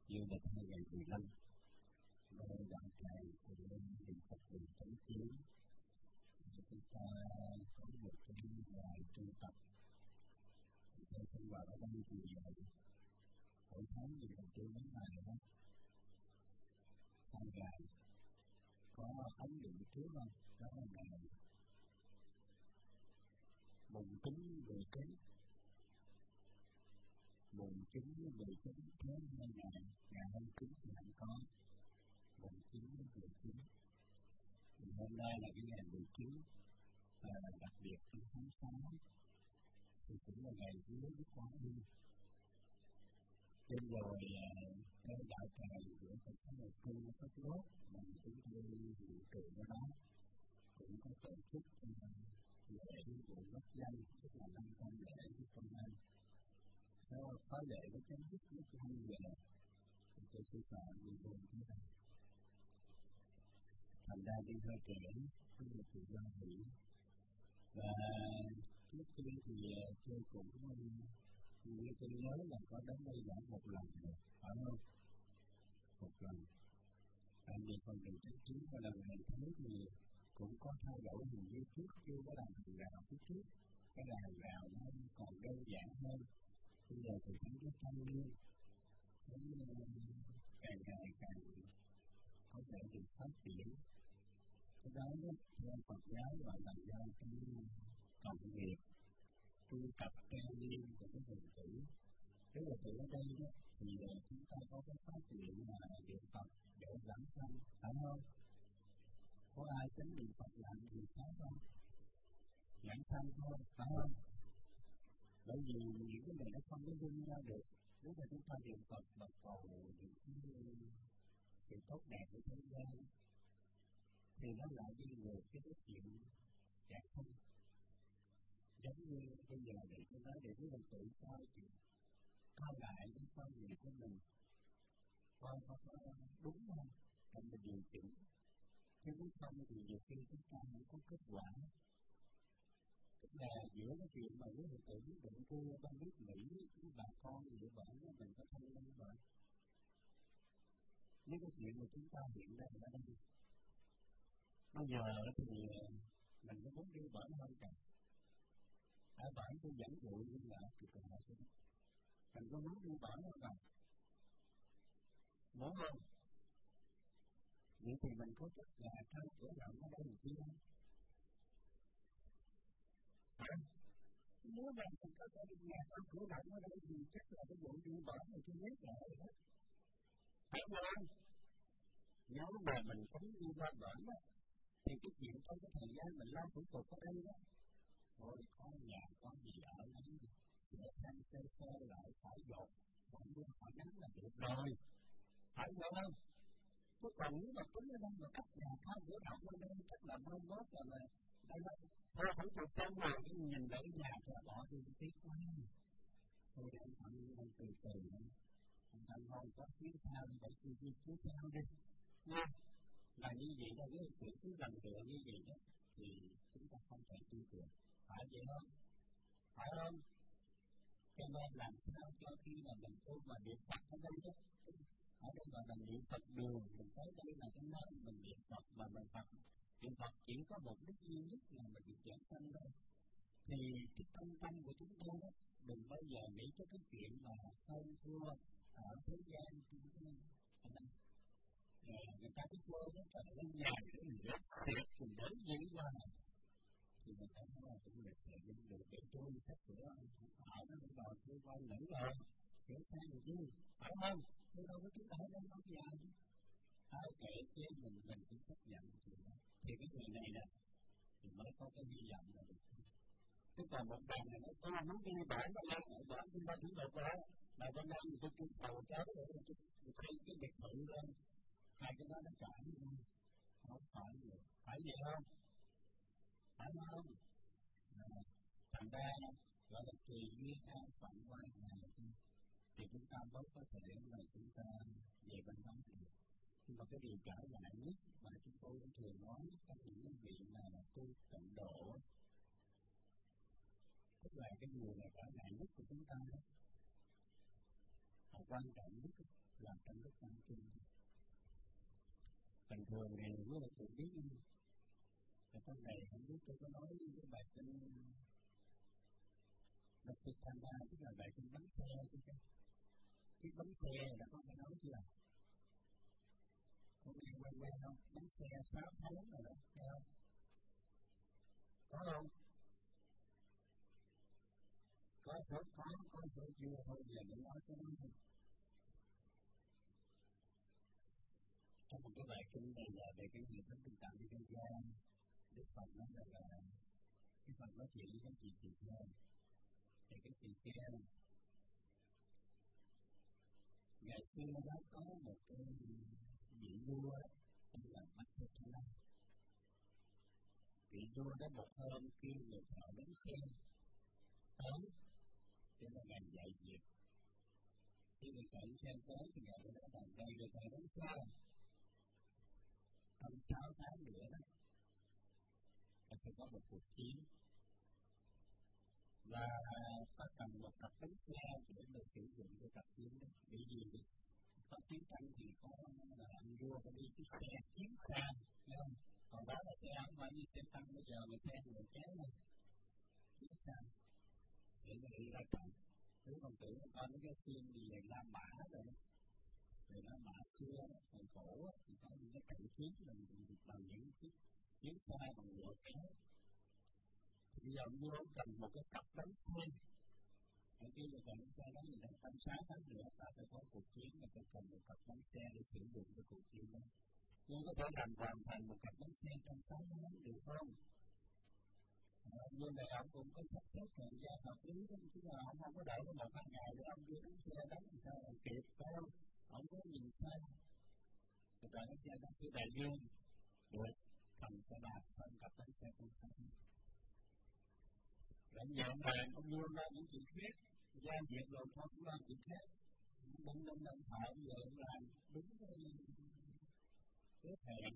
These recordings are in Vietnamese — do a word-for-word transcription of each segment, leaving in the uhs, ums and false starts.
dương lịch hai nghìn mười lăm, nơi đạo tràng của niệm Phật đường chánh chiếu. Chúng ta có một cái bài tu tập. Tôi sinh hoạt ở đây thì mỗi tháng thì mình tu mấy ngày đó, hai ngày. Có ấn định trước không? Đó là ngày mùng chín mười chín, mùng chín mười chín tháng hai ngày, ngày hai mươi chín thì không có, mùng chín mười chín. Thì hôm nay là cái ngày mười chín, và đặc biệt trong tháng sáu thì cũng là ngày cuối Đức Quán Đi. Trên rồi cái đạo tràng của Phật giáo Đại Cư có lốt mà chúng tôi dự trù ở đó cũng có tổ chức lễ của quốc danh, tức là năm con lễ của công an. Sau có lễ với chấm dứt lúc hai giờ thì tôi sẽ sợ đi vô thế này. Thành ra đi hơi trễ, có một sự do hỷ. Và trước tiên thì tôi cũng như tôi nhớ là có đến đây đã một lần rồi, phải không? Một lần. Tại vì phần đường chánh chiếu và lần này thấy thì cũng có thay đổi hình như trước chưa có làm hàng rào phía trước. Cái là hàng rào nó còn đơn giản hơn. Bây giờ thì thấy cái thanh niên, thấy càng ngày càng có thể được phát triển. Cái đó đó, theo Phật giáo gọi là do cái cộng nghiệp, tu tập trang nghiêm của cái hồn tử. Cái hồn tử ở đây đó, thì chúng ta có cái phát triển là niệm Phật để lãng sanh, phải không? Có ai tính niệm Phật làm gì khác không? Lãng sanh thôi, phải không? Bởi vì những cái này nó không có dung ra được. Nếu mà chúng ta niệm Phật mà cầu những cái sự tốt đẹp của thế gian, thì nó lại đi ngược cái cái chuyện dạng không. Giống như bây giờ để tôi nói để quý vị tự coi chuyện, coi lại cái quan niệm của mình, coi có đúng không, cần mình điều chỉnh. Chứ nếu không thì nhiều khi chúng ta không có kết quả. Tức là giữa cái chuyện mà quý vị tự quyết định cua trong nước Mỹ với bà con như vậy mình có thông minh vậy. Nếu cái chuyện mà chúng ta hiện ra ở đây, bây giờ thì mình có muốn đi bởi hơn cả. Ở bởi tôi dẫn dụ như là cực kỳ hợp lý. Mình có muốn đi bởi hơn cả. Muốn không? Vậy thì mình có chắc là theo cửa rộng ở đây một chi không? Hả? Nếu mà mình có thể đi nhà trong cửa rộng ở đây thì chắc là cái vụ đi bởi này tôi biết rồi đó. Phải không? Nếu mà mình không đi qua bởi đó, thì cái chuyện trong cái thời gian mình lo thủ tục ở đây đó, thôi có nhà có gì ở đấy, sẽ thanh xe xe lại khỏi dột, khỏi đưa khỏi nắng là được rồi. Phải không? Chứ còn nếu mà tính ở đây mà cách nhà thao cửa rộng ở đây chắc là mơ mốt là là đây là thôi không được xong rồi nhìn lại cái nhà cho bỏ đi tiếc quá. Thôi để anh Thận anh từ từ anh Thận thôi có phía sau đi để tôi đi phía sau đi nha. Là như vậy đâu cái chuyện cứ lần tựa như vậy đó thì chúng ta không thể tin tưởng. Phải vậy không? Phải không? Cho nên làm sao cho khi mà mình tu mà niệm Phật ở đây đó, ở đây gọi là niệm Phật đường, mình tới đây là cái nơi mình niệm Phật mà mình Phật. Niệm Phật chỉ có một đích duy nhất là mình được giảng sanh thôi. Thì cái tâm tâm của chúng tôi đó, đừng bao giờ nghĩ tới cái chuyện mà hơn thua ở thế gian chúng tôi. Người ta cứ quên nó trở lên nhà để mình rớt thiệt cùng đến dưới qua này. Thì mình thấy là cũng được thể hiện được để tôi sắp sửa ở đó cũng đòi tôi quay nữ rồi. Kể sao được chứ? Phải không? Tôi đâu có chúng ta ở đây bao giờ. Ai kể chứ mình mình cũng chấp nhận thì đó. Thì cái người này nè, thì mới có cái hy vọng là được. Tức là một đàn này nói tôi muốn đi bản mà lên ở bản chúng ta cũng được rồi. Mà bên đây thì tôi kêu cầu cháu rồi tôi thấy cái biệt thự lên. Hai cái đó nó trả luôn. Không phải gì. Phải vậy không? Phải không? À, thành ra gọi là tùy duyên an phận qua ngày thì chúng ta mới có thể là chúng ta về bên đó được. Nhưng mà cái điều trở ngại nhất mà chúng tôi cũng thường nói các những vị là tu tận độ, tức là cái người này trở ngại nhất của chúng ta đó, và quan trọng nhất làm trong lúc ăn chung. Bình thường thì với một tự biết ở trong này không biết tôi có nói cái bài kinh đọc thực thành ra, tức là bài kinh bánh xe chứ không? Cái bánh xe đã có phải nói chưa? Có nghe quen quen không? Bánh xe sáu tháng rồi đó, nghe không? Có không? Có số có, có số chưa thôi, giờ để nói cái đó thôi. Trong một cái bài kinh này là về cái gì đó tình cảm với dân gian, Đức Phật nói là là cái phần nói chuyện với các chị chị kia, thì cái chị kia ngày xưa đó có một cái vị vua tên là Bạch Thế Thanh. Vị vua đó một hôm kêu người thợ đến xem tới, tức là ngày dạy việc. Khi người thợ đến xem tới thì ngày đó là đây người thợ đến xem. Trong sáu tháng nữa đó, ta sẽ có một cuộc chiến. Và ta cần một cặp bánh xe để được sử dụng cho cặp chiến đó. Bởi vì có chiến tranh thì có là anh vua phải đi cái xe chiến xa, thấy không? Còn đó là xe không phải như xe tăng bây giờ mà xe người kéo này. Chiến xa. Để nó đi ra trận. Nếu còn tưởng coi mấy cái phim gì về La Mã rồi, về La Mã xưa, thời cổ thì có những cái trận chiến là bằng những chiếc chiến xa bằng nhựa kéo. Bây giờ vua cần một cái cặp bánh xe. Ở kia là bánh xe đó thì trong trong sáu tháng nữa ta phải có cuộc chiến và ta cần một cặp bánh xe để sử dụng cho cuộc chiến đó. Vua có thể làm hoàn thành một cặp bánh xe trong sáu tháng được không? Vua này ông cũng có sắp xếp thời gian hợp lý đó, chứ là ông không có đợi có một hai ngày để ông đưa bánh xe đó thì sao ông kịp đâu? Ông có nhìn sai. Rồi tại bánh xe đó sẽ đại dương được cầm xe đạp trong cặp bánh xe trong sáu tháng. Lãnh nhận bàn ông vua ra những chuyện khác, gia diệt rồi không cũng làm chuyện khác. Đông đông đông thọ bây giờ ông làm đúng cái cái hẹn.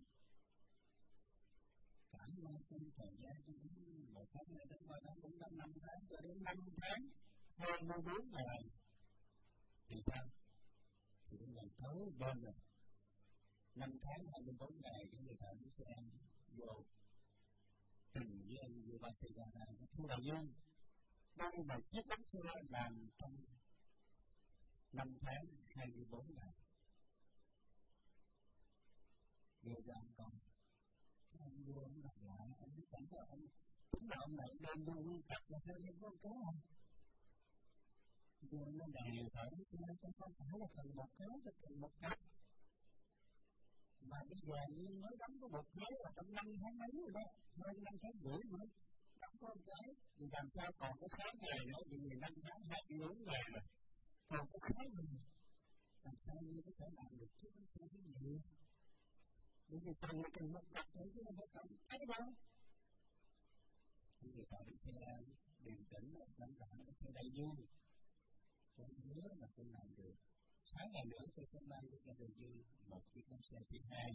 Trải qua trong thời gian trong một tháng này đến qua đó cũng đã năm tháng cho đến năm tháng hai mươi bốn ngày. Thì sao? Thì cái ngày tối bên rồi. Năm tháng hai mươi bốn ngày cái người thợ nó sẽ ăn vô tình với anh vua Ba Sê Gia này nó thua là dương. Đây là chiếc bánh xe làm trong năm tháng hai mươi bốn ngày. Đưa ra ông con. Cái ông vua ông đặt lại, ông biết chẳng có ông. Chính là ông này đem vô nguyên cặp là theo những con cá không? Vua nó đè thở cho nên không phải là cần một cá, là cần một cặp. Mà bây giờ như mới đóng có một cái là trong năm tháng mấy rồi đó, hơn năm tháng rưỡi nữa. Đóng có một cái, thì làm sao còn có sáu ngày nữa, thì mười lăm tháng hai mươi bốn ngày rồi. Còn có sáu ngày, làm sao như có thể làm được chứ không sao cái gì. Bởi vì cần là cần một cặp thôi chứ không phải cần cái đâu. Thì người ta đi xe điềm tĩnh, lãnh đạo nó sẽ đầy dương. Tôi nhớ là tôi làm được. Sáng ngày nữa tôi sẽ mang cho đầy dương một chiếc bánh xe thứ hai.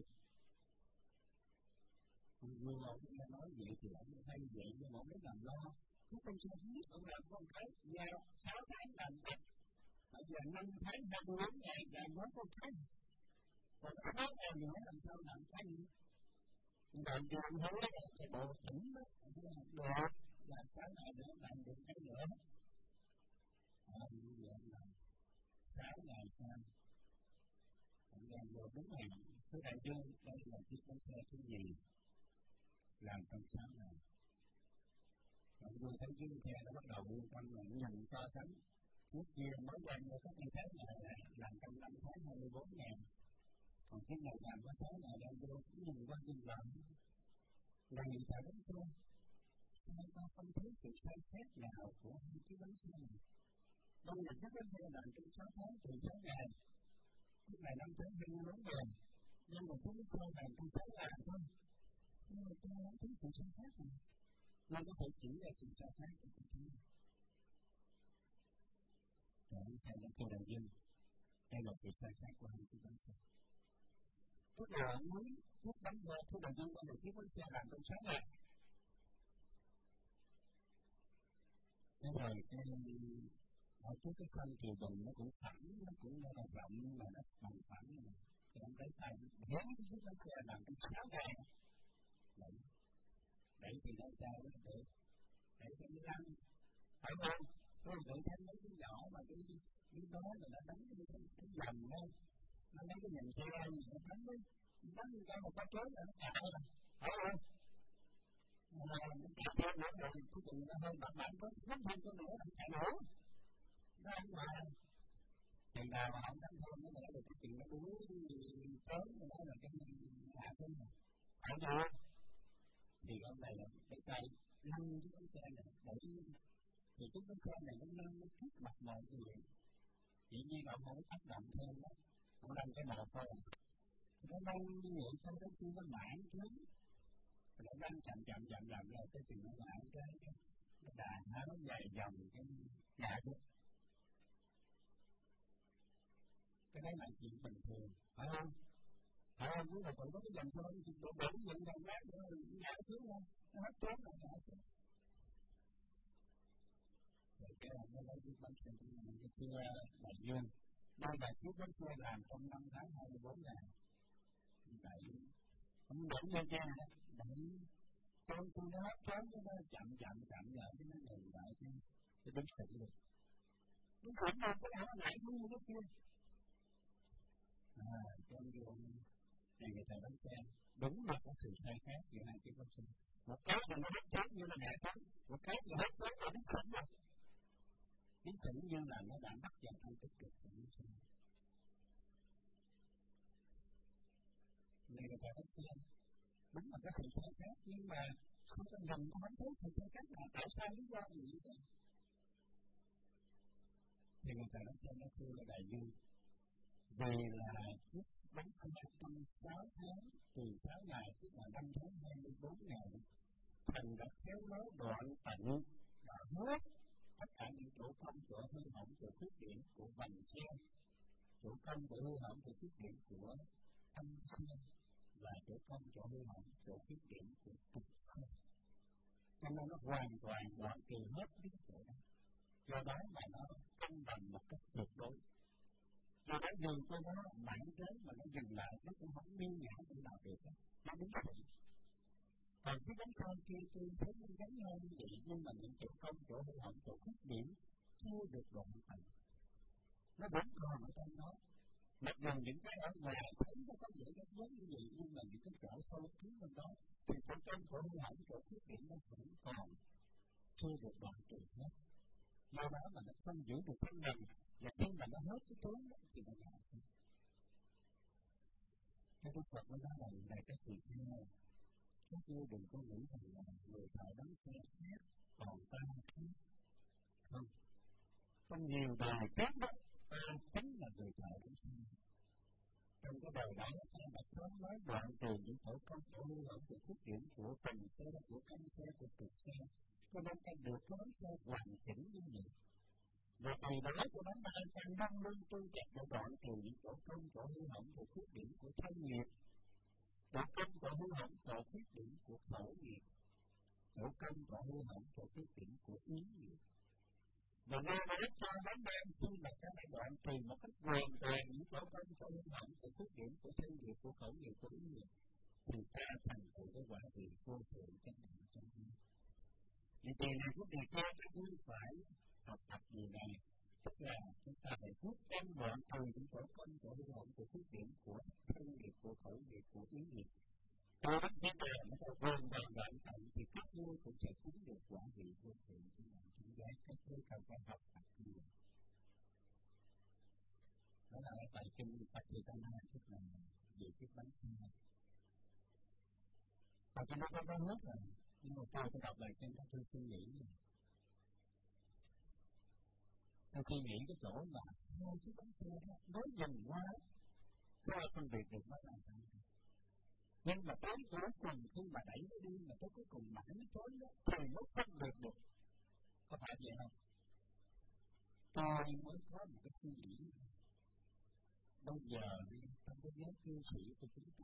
Vừa ông nghe nói vậy thì ông hay vậy nhưng mà ông mới làm lo. Cứ con xe thứ nhất ông làm con cái, giao sáu tháng làm cách. Bây giờ năm tháng hai mươi bốn ngày làm bốn con cái. Còn sáu ngày nữa làm sao làm cái nữa. Làm đường hối là cái bộ tỉnh đó, được, làm sáu ngày nữa làm được cái nữa. Ở bây giờ làm sáu ngày sau. Ông làm vô đúng ngày, thứ đại dương, đây là chiếc bánh xe thứ nhì. Làm trong sáu ngày. Ông vua thấy chiếc xe nó bắt đầu buông quanh là nhận so sánh. Trước kia mới quen với các sáu ngày làm trong năm tháng hai mươi bốn ngày. Còn cái ngày làm có sáu ngày đang vô cũng nhìn qua nhìn lại. Là những thợ bánh xe. Sao ta không thấy sự sai xét nào của hai chiếc bánh xe này? Đâu là chiếc bánh xe làm trong sáu tháng từ sáu ngày. Lúc này năm tháng hai mươi bốn ngày. Nhưng mà chiếc bánh xe làm trong sáu ngày thôi. Nhưng mà tôi không thấy sự sai xét này. Nên có thể chỉ ra sự sai xét của tôi thấy. Rồi bánh xe đến cô đầu dân. Đây là sự sai xét của hai chiếc bánh xe. Tức là ông muốn chiếc bánh xe, cô đầu dân có một chiếc bánh xe làm trong sáu ngày. Thế rồi cái ở trước cái sân triều đình nó cũng phẳng, nó cũng là rộng mà nó bằng phẳng mà. Thì ông lấy tay đẩy cái chiếc bánh xe làm cái sáu ngày. Đẩy, đẩy thì đẩy sao nó được, đẩy cho nó lăn, phải không? Tôi tự thấy mấy cái nhỏ mà cái cái đó là nó đánh cái cái dầm đó, nó lấy cái nhành xe gì nó đánh đấy, đánh cái một cái chốt là nó chạy rồi, phải không? Mà nó chạy theo nữa rồi cuối cùng nó hơi bận bận quá, nó thêm cái nữa nó chạy nữa, nó ăn mà. Thì nào mà không đánh thêm nó là cái chuyện nó đuối sớm rồi đó là cái hạ xuống rồi, phải chưa? Thì ông này là cái tay lăn cái bánh xe này đẩy, thì cái bánh xe này nó lăn nó trước mặt mọi người. Dĩ nhiên ông không có tác động thêm đó, ông lăn cái một thôi, nó lăn như vậy xong đến khi nó mãn xuống, nó lăn chậm chậm chậm chậm rồi tới chừng nó mãn cái cái đà nó dài dòng cái nhà đó. Cái đấy là chuyện bình thường, phải không? Phải không? Nếu mà còn có cái dòng thôi thì đủ đủ những dòng lát nữa ngã xuống thôi, nó hết trốn rồi ngã xuống. Rồi cái là nó lấy chiếc bánh xe của mình cái chưa đại dương. Đây là chiếc bánh xe làm trong năm tháng hai mươi bốn ngày. Tại không đẩy lên ra, đẩy trốn khi nó hết trốn cái nó chậm chậm chậm lại cái nó ngừng lại cái cái đứng sững được. Đứng sững rồi cái nào nó lại cũng như cái kia. À, cho nên này người ta bánh xe đúng là có sự sai khác giữa hai chiếc bánh xe. Một cái là nó hết trốn như là ngã trốn, một cái là hết trốn là đứng sững rồi. Đứng sững như là nó đã bắt vào trong tích cực của bánh xe. Này người ta bánh xe đúng là cái sự sai khác, nhưng mà không có nhìn có bánh thấy sự sai khác là tại sao lý do gì như vậy. Thì người ta bánh xe nó thưa là đại dương. Vì là chiếc bánh xe trong sáu tháng, từ sáu ngày tức là năm tháng hai mươi bốn ngày, Thần đã khéo léo đoạn tận và hết tất cả những chỗ công, chỗ hư hỏng, chỗ khuyết điểm của vành xe, chỗ công, chỗ hư hỏng, chỗ khuyết điểm của thân xe, và chỗ công, chỗ hư hỏng, chỗ khuyết điểm của trục xe. Cho nên nó hoàn toàn đoạn trừ hết những chỗ đó. Do đó mà nó công bằng một cách tuyệt đối. Do đó dừng cho nó mãi đến mà nó dừng lại, nó cũng không miên nhã cũng nào được đó. Nó đúng rồi. Còn cái bánh xe kia tôi thấy nó giống nhau như vậy, nhưng mà những chỗ công, chỗ hư hỏng, chỗ khuyết điểm chưa được đoạn tận. Nó vẫn còn ở trong đó. Mặc dù những cái ở ngoài thấy nó có vẻ rất giống như vậy, nhưng mà những cái chỗ sâu kín bên đó thì chỗ công, chỗ hư hỏng, chỗ khuyết điểm nó vẫn còn chưa được đoạn trừ hết. Do đó mà nó không giữ được thân mình, và khi mà nó hết cái tối đó thì nó ngã xuống. Cái Đức Phật nó nói là này các vị theo, các ngươi đừng có nghĩ rằng là người thợ đóng xe xét còn ta khác. Không. Trong nhiều đời trước đó, ta chính là người thợ đóng xe. Trong cái đời đó, ta đã có nói đoạn từ những chỗ công, chỗ hư hỏng, chỗ khuyết điểm của tình xe, của căn xe, của trục xe. Cho nên ta được cái đóng xe hoàn chỉnh như vậy. Và từ đó của nó ta đang nâng lên tu tập để đoạn từ những chỗ công, chỗ hư hỏng, chỗ khuyết điểm của thân nghiệp. Chỗ công, chỗ hư hỏng, chỗ khuyết điểm của khẩu nghiệp. Chỗ công, chỗ hư hỏng, chỗ khuyết điểm của ý nghiệp. Và nơi đó cho nó đang khi mà các bạn đoạn trừ một cách hoàn toàn những chỗ công, chỗ hư hỏng, chỗ khuyết điểm của thân nghiệp, của khẩu nghiệp, của ý nghiệp, thì ta thành tựu cái quả vị vô thượng chánh đẳng trong đó. Vì tiền này của Việt Nam các ngươi phải học tập điều này, tức là chúng ta phải rút em đoạn từ những chỗ công, chỗ hư hỏng, chỗ khuyết điểm của thân nghiệp, của khẩu nghiệp, của ý nghiệp. Từ đó đến giờ nó có hoàn toàn đoạn tận thì các ngươi cũng sẽ chứng được quả vị vô thượng chánh đẳng trong giới. Các ngươi cần phải học tập như vậy. Đó là cái bài kinh Patitana, tức là về chiếc bánh xe. Và cho nó có có hết rồi, nhưng mà tôi đọc bài kinh các tôi suy nghĩ rồi. Tôi suy nghĩ cái chỗ là hai chiếc bánh xe đó, nói dần qua, sao phân biệt được nó là sao? Nhưng mà tới cuối cùng khi mà đẩy nó đi, mà tới cuối cùng mãi nó trốn đó, thì nó phân biệt được. Có phải vậy không? Tôi mới có một cái suy nghĩ. Bây giờ đi, trong cái giới cư sĩ của chúng ta,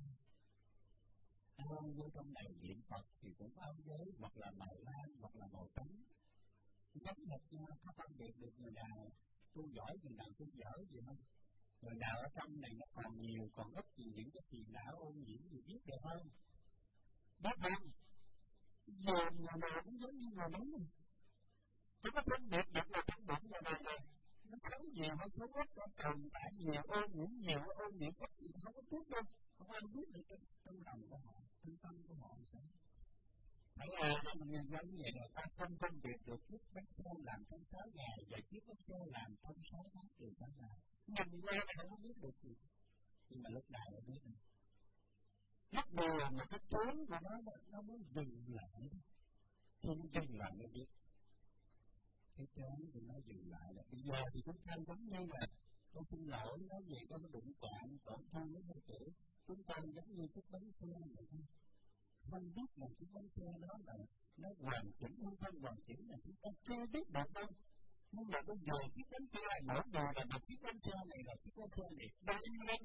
áo giới trong này niệm Phật thì cũng áo giới hoặc là màu lam hoặc là màu trắng. Giống hệt nhau, có phân biệt được người nào tu giỏi, người nào tu dở gì không? Người nào ở trong này nó còn nhiều, còn ít gì những cái phiền não ô nhiễm gì biết được không? Biết không? Giờ người nào cũng giống như người đúng. Chúng nó phân biệt được là phân biệt người nào này. Nó xấu nhiều hay xấu ít, nó tồn tại nhiều, ô nhiễm nhiều, ô nhiễm ít thì không có biết đâu. Không ai biết được trong, trong lòng của họ, trong tâm của họ sao. Phải là mình nhìn giống như vậy là ta không phân biệt được chiếc bánh xe làm trong sáu ngày và chiếc bánh xe làm trong sáu tháng từ sáu ngày. Nhìn qua là không có biết được gì. Nhưng mà lúc nào mới biết được. Lúc đầu mà cái chốn của nó nó mới dừng lại. Khi nó dừng lại mới biết. Cái chốn thì nó dừng lại là bây giờ thì chúng ta giống như là con xin lỗi nói gì có nó đụng chạm tổn thương với người tử. Chúng ta giống như chiếc bánh xe vậy thôi. Không biết là chiếc bánh xe đó là nó hoàn chỉnh hay không hoàn chỉnh là chúng ta chưa biết được đâu. Nhưng mà bây giờ chiếc bánh xe mỗi người là một chiếc bánh xe này là chiếc bánh xe này đang lên.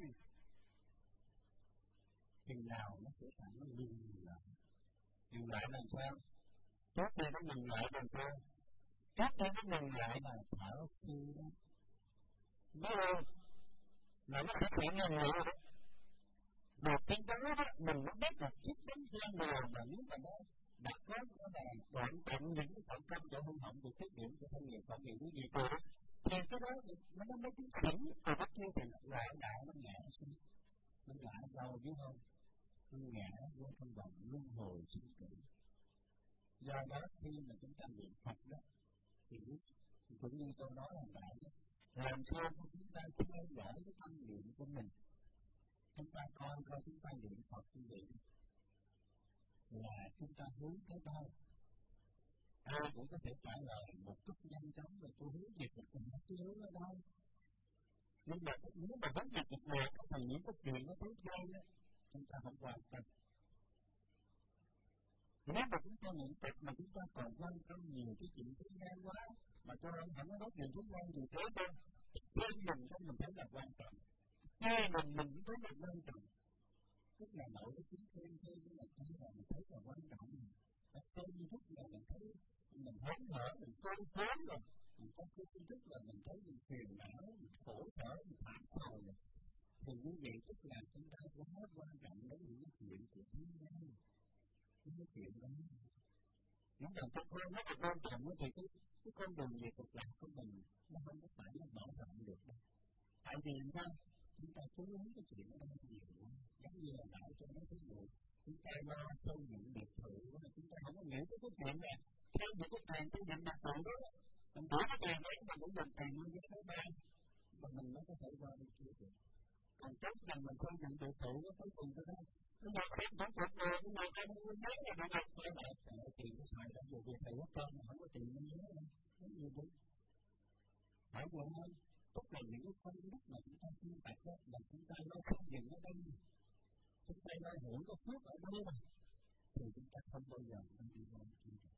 Chừng nào nó sẽ sẵn nó dừng lại. Dừng lại làm sao? Trước khi nó dừng lại làm sao? Trước khi nó dừng lại là thở oxy đó. Biết không? Mà nó phải chuyện như vậy đó. Mà trên đó đó, mình mới biết được chiếc bánh xe nào mà nếu mà nó đặt có nó là đoạn tận những cái phận công cho hư hỏng của khuyết điểm của thân nghiệp phận nghiệp của gì cơ đó. Thì cái đó nó nó mới chứng chỉnh, còn nó kia thì lại đạo nó ngã xuống. Nó ngã đâu biết không? Nó ngã vô trong vòng luân hồi sinh tử. Do đó khi mà chúng ta niệm Phật đó, thì cũng như tôi nói là vậy đó. Làm sao cho chúng ta theo dõi cái tâm niệm của mình. Chúng ta coi coi chúng ta niệm Phật như vậy là chúng ta hướng tới đâu. Ai cũng có thể trả lời một chút nhanh chóng về tôi hướng về Phật mình tôi hướng ở đâu. Nhưng mà nếu mà hướng về Phật này thì những cái chuyện nó tới đây đó, chúng ta không quan tâm. Nếu mà chúng ta niệm Phật mà chúng ta còn quan tâm nhiều cái chuyện thế gian quá, mà tôi không không có nói chuyện thế gian gì thế đâu. Trên mình cho mình thấy là quan trọng. Nghe mình mình cũng thấy là quan trọng. Tức là nội cái chính thêm thêm cái là thấy là mình thấy là quan trọng. Tại thêm như thức là mình thấy mình hớn hở, mình tôn phán rồi. Mình có cái ý thức là mình thấy mình phiền não, mình khổ sở, mình thảm sầu rồi. Thì như vậy tức là chúng ta quá quan trọng đến những cái chuyện của thế gian. Những cái chuyện đó. Những lần tôi coi rất là quan trọng thì cái, cái con đường về cuộc lạc của mình nó không có phải là mở rộng được đâu. Tại vì sao? Chúng ta chú ý cái chuyện đó nhiều quá. Giống như là đạo cho nó thí dụ. Chúng ta lo xây dựng biệt thự, chúng ta không có nghĩ tới cái chuyện này. Theo những cái tiền xây dựng biệt thự đó, mình bỏ cái tiền đấy mà cũng dùng tiền mua cái thứ ba. Và mình mới có thể qua đi kia được. Còn trước rằng mình xây dựng biệt thự nó cuối cùng tới đó. Nó nhập thêm tổng cục rồi, nhưng mà cái mua mấy là nó nhập cho bạn. Tại tiền nó xài đã dùng biệt thự hết trơn mà không có tiền mua nhớ đâu. Nó như thế. Phải vậy không? Tức là những cái công đức mà chúng ta chuyên tập đó là chúng ta lo xây dựng ở đây, chúng ta lo hưởng cái phước ở đây mà, thì chúng ta không bao giờ không đi vào chuyện đó.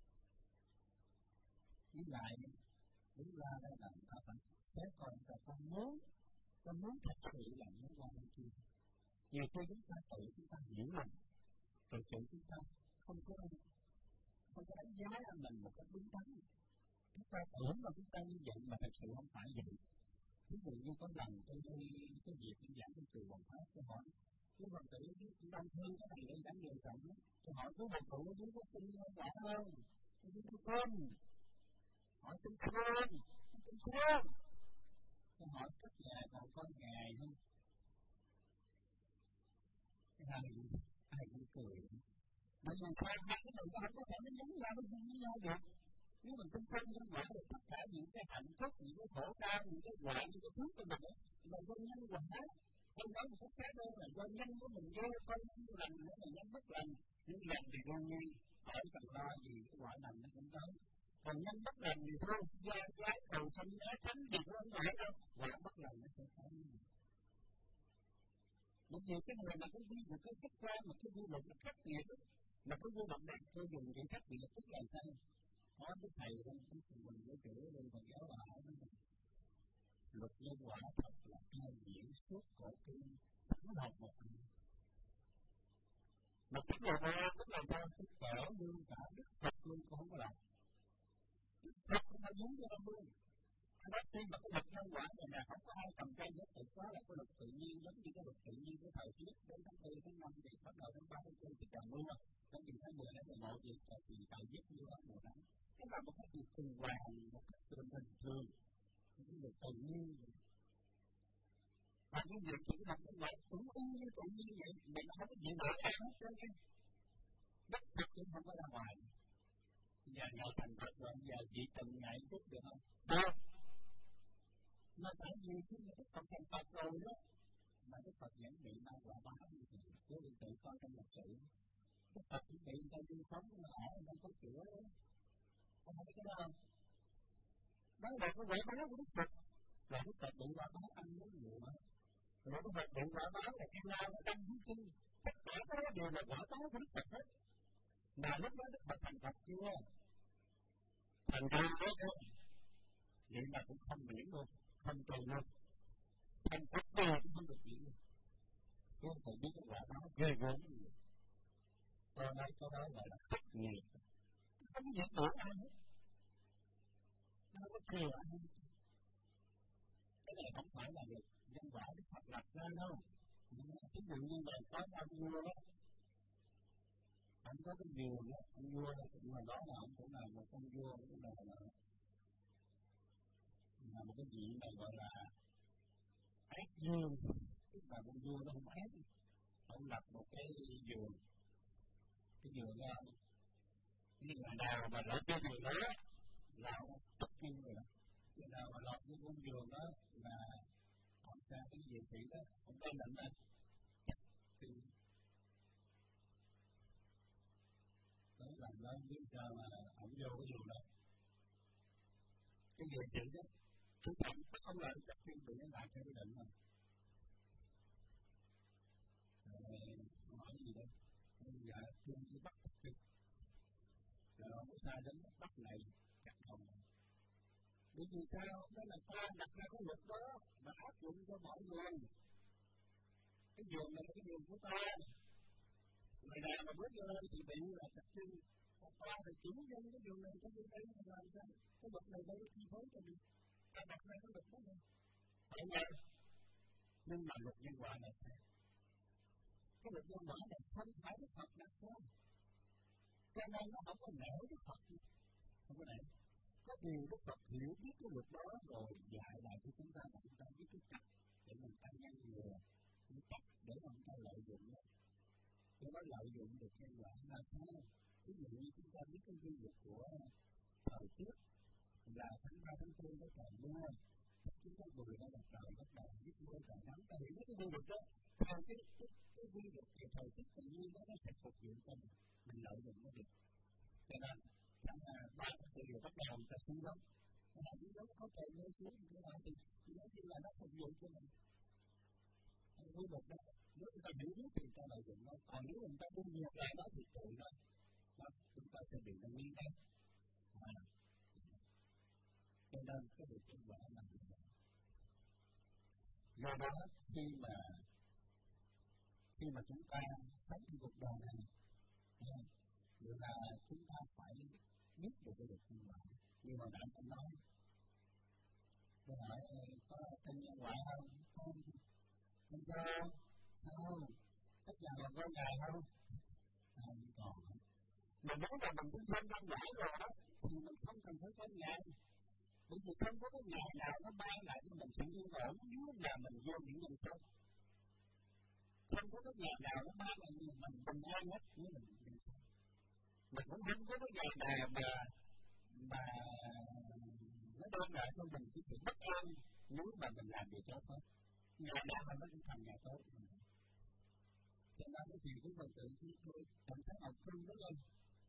Với lại, đúng ra đây là chúng ta phải xét coi là con muốn, con muốn thật sự là muốn qua bên kia. Nhiều khi chúng ta tự chúng ta hiểu rằng, tự tự chúng ta không có không có đánh giá mình một cách đúng đắn. Chúng ta tưởng là chúng ta như vậy mà thật sự không phải vậy. Ví dụ như có lần tôi đi cái việc tôi giảng trong trường Hoàng Pháp, tôi hỏi cái Hoàng tử đông thương cái này đây đáng điều trọng lắm. Tôi hỏi cái Hoàng tử biết có tin không quả không? Tôi biết tôi tin. Hỏi tin không? Tin không? Tôi hỏi các nhà còn có ngày không? Cái hai ai cũng cười. Bởi vì sao hai cái mình không có thể nó giống nhau với nhau được. Nếu mình tin sân trong quả được tất cả những cái hạnh phúc, những cái khổ đau, những cái hoạn, những cái phước của mình đó, là do nhân quả. Không nói một cách khác đâu là do nhân của mình gieo con lành nữa là nhân bất lành. Nhưng lành thì đương nhiên, khỏi cần lo gì cái quả lành nó cũng tới. Còn nhân bất lành thì thôi, do trái cầu sinh né tránh thì cũng không phải đâu. Quả bất lành nó sẽ phải. Bởi vì cái người mà cái duy một cái khách quan mà cái du lịch nó khắc nghiệt đó, mà cái du lịch này tôi dùng cái khắc nghiệt tức là sao? Có cái thầy trong cái phần mình của chữ đây và giáo bà hỏi đó là luật nhân quả thật là cao diễn suốt cổ kim thẳng học một lần. Mà cái người này tức là sao? Cái kẻ luôn cả đức Phật luôn cũng không có làm. Phật cũng phải muốn cho nó luôn. Đó khi mà cái luật nhân quả này là không có ai cầm cây nhất tự có là cái luật tự nhiên, giống như cái luật tự nhiên của thời tiết đến tháng tư tháng năm thì bắt đầu tháng ba tháng tư thì trời mưa, đến từ tháng mười đến mười một thì trời thì trời rất mưa mùa nắng. Cái là một cái việc tuần hoàn, một cái sự bình thường, một cái luật tự nhiên. Và cái việc chỉ làm cái loại cũng y như tự nhiên vậy, mình không có gì nổi ra hết trơn á. Bất thực cũng không có ra ngoài. Giờ ngày thành Phật rồi, giờ chỉ từng ngày chút được không? Được. Mà tại vì khi mà Đức Phật thành Phật rồi đó, mà Đức Phật vẫn bị ma quả báo như thế, cứ bị tự có trong lịch sử. Đức Phật chỉ bị người ta đi phóng, mà ở người ta có chữa đó. Không phải cái đó không? Đó là cái quả báo của Đức Phật. Là Đức Phật bị quả báo ăn uống nhiều á. Rồi Đức Phật bị quả báo là cái lao là trong hiến kinh. Tất cả cái đó đều là quả báo của Đức Phật hết. Mà lúc đó Đức Phật thành Phật chưa? Thành ra đó thôi. Vậy mà cũng không miễn luôn, không tù luôn. Thành Phật rồi cũng không được miễn luôn. Tôi phải biết cái quả báo ghê gớm luôn. Tôi nói cái đó gọi là khắc nghiệt. Không có việc đuổi ai hết. Nó không có thừa ai hết. Cái này không phải là được nhân quả Đức Phật lập ra đâu. Ví dụ như là có ông vua đó. Ông có cái vườn đó, ông vua đó, nhưng mà đó là ông cũng là một con vua, cũng là, là, là một cái gì này gọi là ác dương. Tức là con vua nó không ác. Ông lập một cái vườn. Cái vườn đó, cái nhà nào mà lọt cái vườn đó là ông tất nhiên rồi đó. Cái nào mà lọt cái con vườn đó là ông ra cái gì thị đó, ông tên định đó. Thì đó là nó biết sao mà ông vô cái vườn đó. Cái gì thị đó, chú trọng không lại chắc tiên bị nó lại theo cái định rồi. Rồi, hỏi gì đây? Dạ, thương đi bắt thật đi. Rồi ông có sai đến bắt này, chặt hồng. Bởi vì sao? Đó là ta đặt ra cái luật đó và áp dụng cho mọi người. Cái vườn này là cái vườn của ta. Người nào mà bước vô đây thì bị là chặt chân. Còn ta thì chủ nhân cái vườn này có vô đây mà làm sao? Cái luật này đâu có chi phối cho mình. Ta đặt ra cái luật đó thôi. Phải không? Nhưng mà luật nhân quả này khác. Cái luật nhân quả này không phải Đức Phật đặt ra. Cho nên nó không có nể Đức Phật. Không có nể. Có điều Đức Phật hiểu biết cái luật đó rồi dạy lại cho chúng ta và chúng ta biết cái cách để mình ta ngăn ngừa, cái cách để mà chúng ta lợi dụng đó. Cho nó lợi dụng được nhân quả là sao? Ví dụ như chúng ta biết cái quy luật của thời tiết là tháng ba tháng tư nó trời mưa, chúng ta vừa ra mặt trời bắt đầu biết mưa trời nắng, ta hiểu biết cái quy luật đó. Theo cái cái cái quy luật về thời tiết tự nhiên đó nó sẽ phục vụ cho mình, mình lợi dụng nó được. Cho nên tháng ba tháng tư rồi bắt đầu ta xuống đó. Mà nếu nó có trời mưa xuống thì cái nào thì nó chỉ là nó phục vụ cho mình. Cái quy luật đó, nếu chúng ta hiểu biết thì ta lợi dụng nó. Còn nếu chúng ta không ngược lại đó thì tự đó, đó chúng ta sẽ bị nó nguyên đấy. À. Cho nên cái việc nhân quả là như vậy. Do đó khi mà khi mà chúng ta sống trong cuộc đời này, là chúng ta phải biết được cái luật nhân quả. Nhưng mà bạn cũng nói, tôi hỏi có tin nhân quả không? Không. Không có. Không. Tất cả là có ngày không? Không còn. Mà nếu mà mình cũng xem nhân quả rồi đó, thì mình không cần phải có ngày. Bởi vì không có cái ngày nào nó mang lại cho mình sự yên ổn nếu mà mình vô những nhân sâu. Không có cái ngày nào nó mang lại cho mình bình an hết nếu mình nhân sâu. Mình cũng không có cái ngày nào mà mà nó đem lại cho mình cái sự bất an nếu mà mình làm điều tốt hết. Ngày nào mà nó cũng thành ngày tốt. Cho nên cái gì cũng mình tự nhiên thôi, cảm thấy học thương đó lên.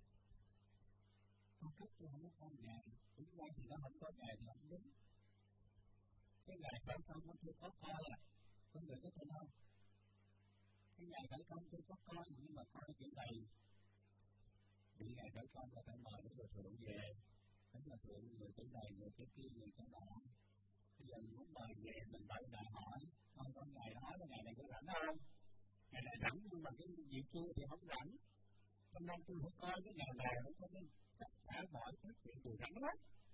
Con cách tôi không có con ngày, đúng ra thì nó không có ngày thì không đúng. Cái ngày khởi công của tôi có coi à, có người có tin không? Cái ngày khởi công tôi có coi nhưng mà coi chuyện này. Vì ngày khởi công là phải mời những người thượng về, phải là thượng người tới này, người tới kia, người tới đó. Bây giờ mình muốn mời về, mình phải đại hỏi, không có ngày hỏi là ngày này có rảnh không? Ngày này rảnh nhưng mà cái việc kia thì không rảnh. Cho nên tôi phải coi cái ngày nào cũng có cái tất cả mọi cái chuyện đều rảnh hết.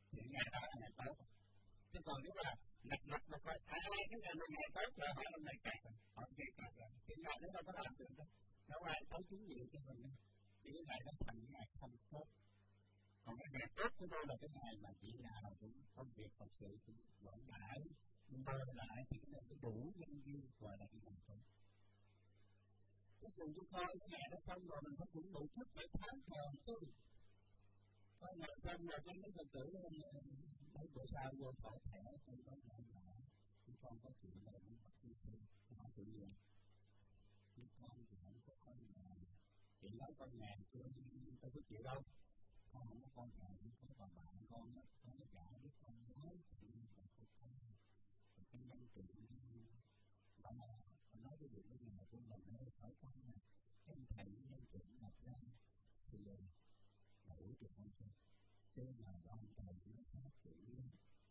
thì ngày đó là ngày tốt. Chứ còn nếu là lật lật mà coi ai cái ngày này ngày tốt là họ làm này cạt rồi, họ kia cạt rồi, thì ngày đó đâu có làm được đâu, đâu ai có chứng nhiều cho mình đâu. Thì cái ngày đó thành ngày không tốt. Còn cái ngày tốt của tôi là cái ngày mà chỉ nào cũng công việc thật sự cũng vững vãi, bơ lại thì cái này đủ nhân duyên gọi là cái ngày tốt. Cái chuyện chúng tôi cái ngày đó xong rồi mình không cũng đủ thức để tháng còn chứ. Có ngày xong rồi cái mấy phần tử mấy bữa sau vô khỏi thẻ tôi có nhận lại. Chúng con có chuyện này mình bắt đi xem, hỏi chuyện gì? Chúng con thì không có con nhà. Chị nói con nhà tôi tôi có chịu đâu. Con không có con nhà, có còn bạn con đó, con nó trả biết con nói thì con có con. Cái nhân chuyện bạn nói cái chuyện này là con làm ơn hỏi con là cái thầy nhân chuyện đặt ra thì đủ cho con xem. Chứ mà ông thầy nó sát chủ đó.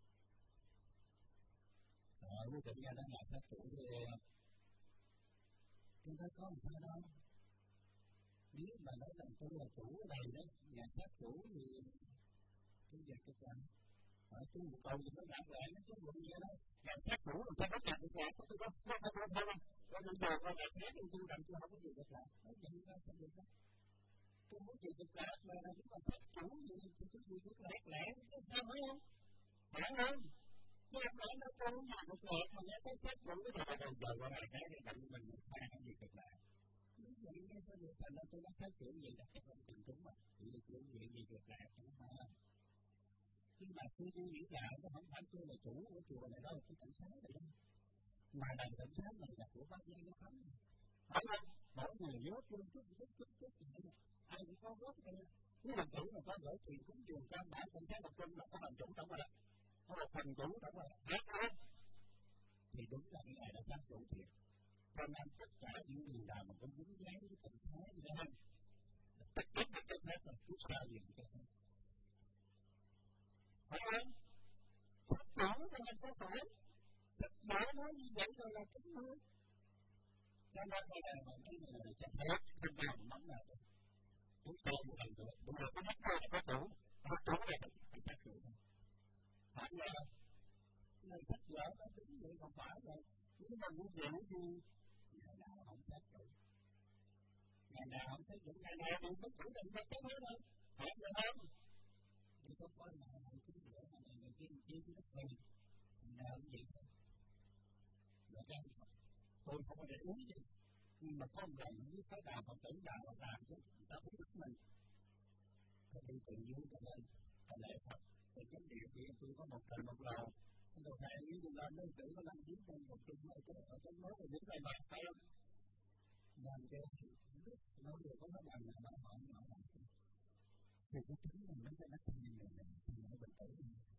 Rồi quý vị ra đó là sát chủ thì chúng ta có một sao đâu. Nếu mà nói rằng tôi là chủ ở đây đó, nhà sát chủ thì tôi về cái quan. Hỏi tôi một câu thì nó lạc lại, nó có vụ gì đó. Nhà sát chủ làm sao có nhà được lạc, tôi có có có có không? Rồi mình đồ con lạc hết, tôi làm tôi không có gì được lạc. Nói vậy ra sao được đó. Tôi muốn gì được lạc mà là chúng ta sát chủ thì tôi có gì được lạc lẽ, sao phải không? Phải không? Nhưng mà nó không làm được lạc mà nó có sát chủ cái thời đầu giờ qua lại cái thì bệnh mình phải không gì được lạc. Đúng vậy nên tôi được thành ra tôi đã phát triển gì là cái công trình đúng mà. Chỉ là chuyện gì gì được lạc cho nó phải không? Nhưng mà tôi suy nghĩ lại nó không phải tôi là chủ của chùa này đâu, tôi cảnh sát này đâu. Mà đàn cảnh sát này là của bác Giang nó thấm. Phải không? Mỗi người nhớ chung chút chút chút chút chút ai cũng có góp đây. Nếu làm chủ mà có gửi tiền cũng dùng cam bản cảnh sát tập trung là có làm chủ trong rồi đó. Có một phần chủ trong rồi đó. Hết không? Thì đúng là cái này đã sát chủ thiệt. Cho nên tất cả những người nào mà cũng dính dáng với cảnh sát như thế này, tất cả tất cả hết rồi, cứ sao gì cũng hết. Phải không? Sắp chủ thì mình có phải. Sắp chủ nói như vậy rồi là đúng thôi. Cho nên đây là một cái người là chắc hết, không nào mà mắm nào được. Chúng tôi một lần nữa, đúng rồi, có hết thôi là có chủ. Có chủ này là phải sát chủ thôi. Phải không? Nên sách vở nó đúng vậy không phải rồi. Nếu mà muốn giữ thì ngày nào không sát chủ. Ngày nào không sát chủ, ngày nào cũng có chủ định phải chết hết không? Phải không? Thì có có nào không cứ để mà ngày ngày kia kia chứ đất thôi. Ngày nào cũng vậy thôi. Rồi cái tôi không có để ý gì. Nhưng mà có một lần không biết cái nào mà tưởng nào mà làm chứ ta cũng biết mình. Tôi đi tự nhiên cho nên là lễ Phật. Thì chánh điện thì tôi có một lần một lầu. Tôi thầy như tôi lên nó tự có năm chiếc trong một chung ở trên ở trên mối rồi đứng đây bạc tay không? Làm cho nó được có nó bằng là nó hỏi nó làm gì? Thì cái tính mình nó cái đất như này này thì nó bình tĩnh.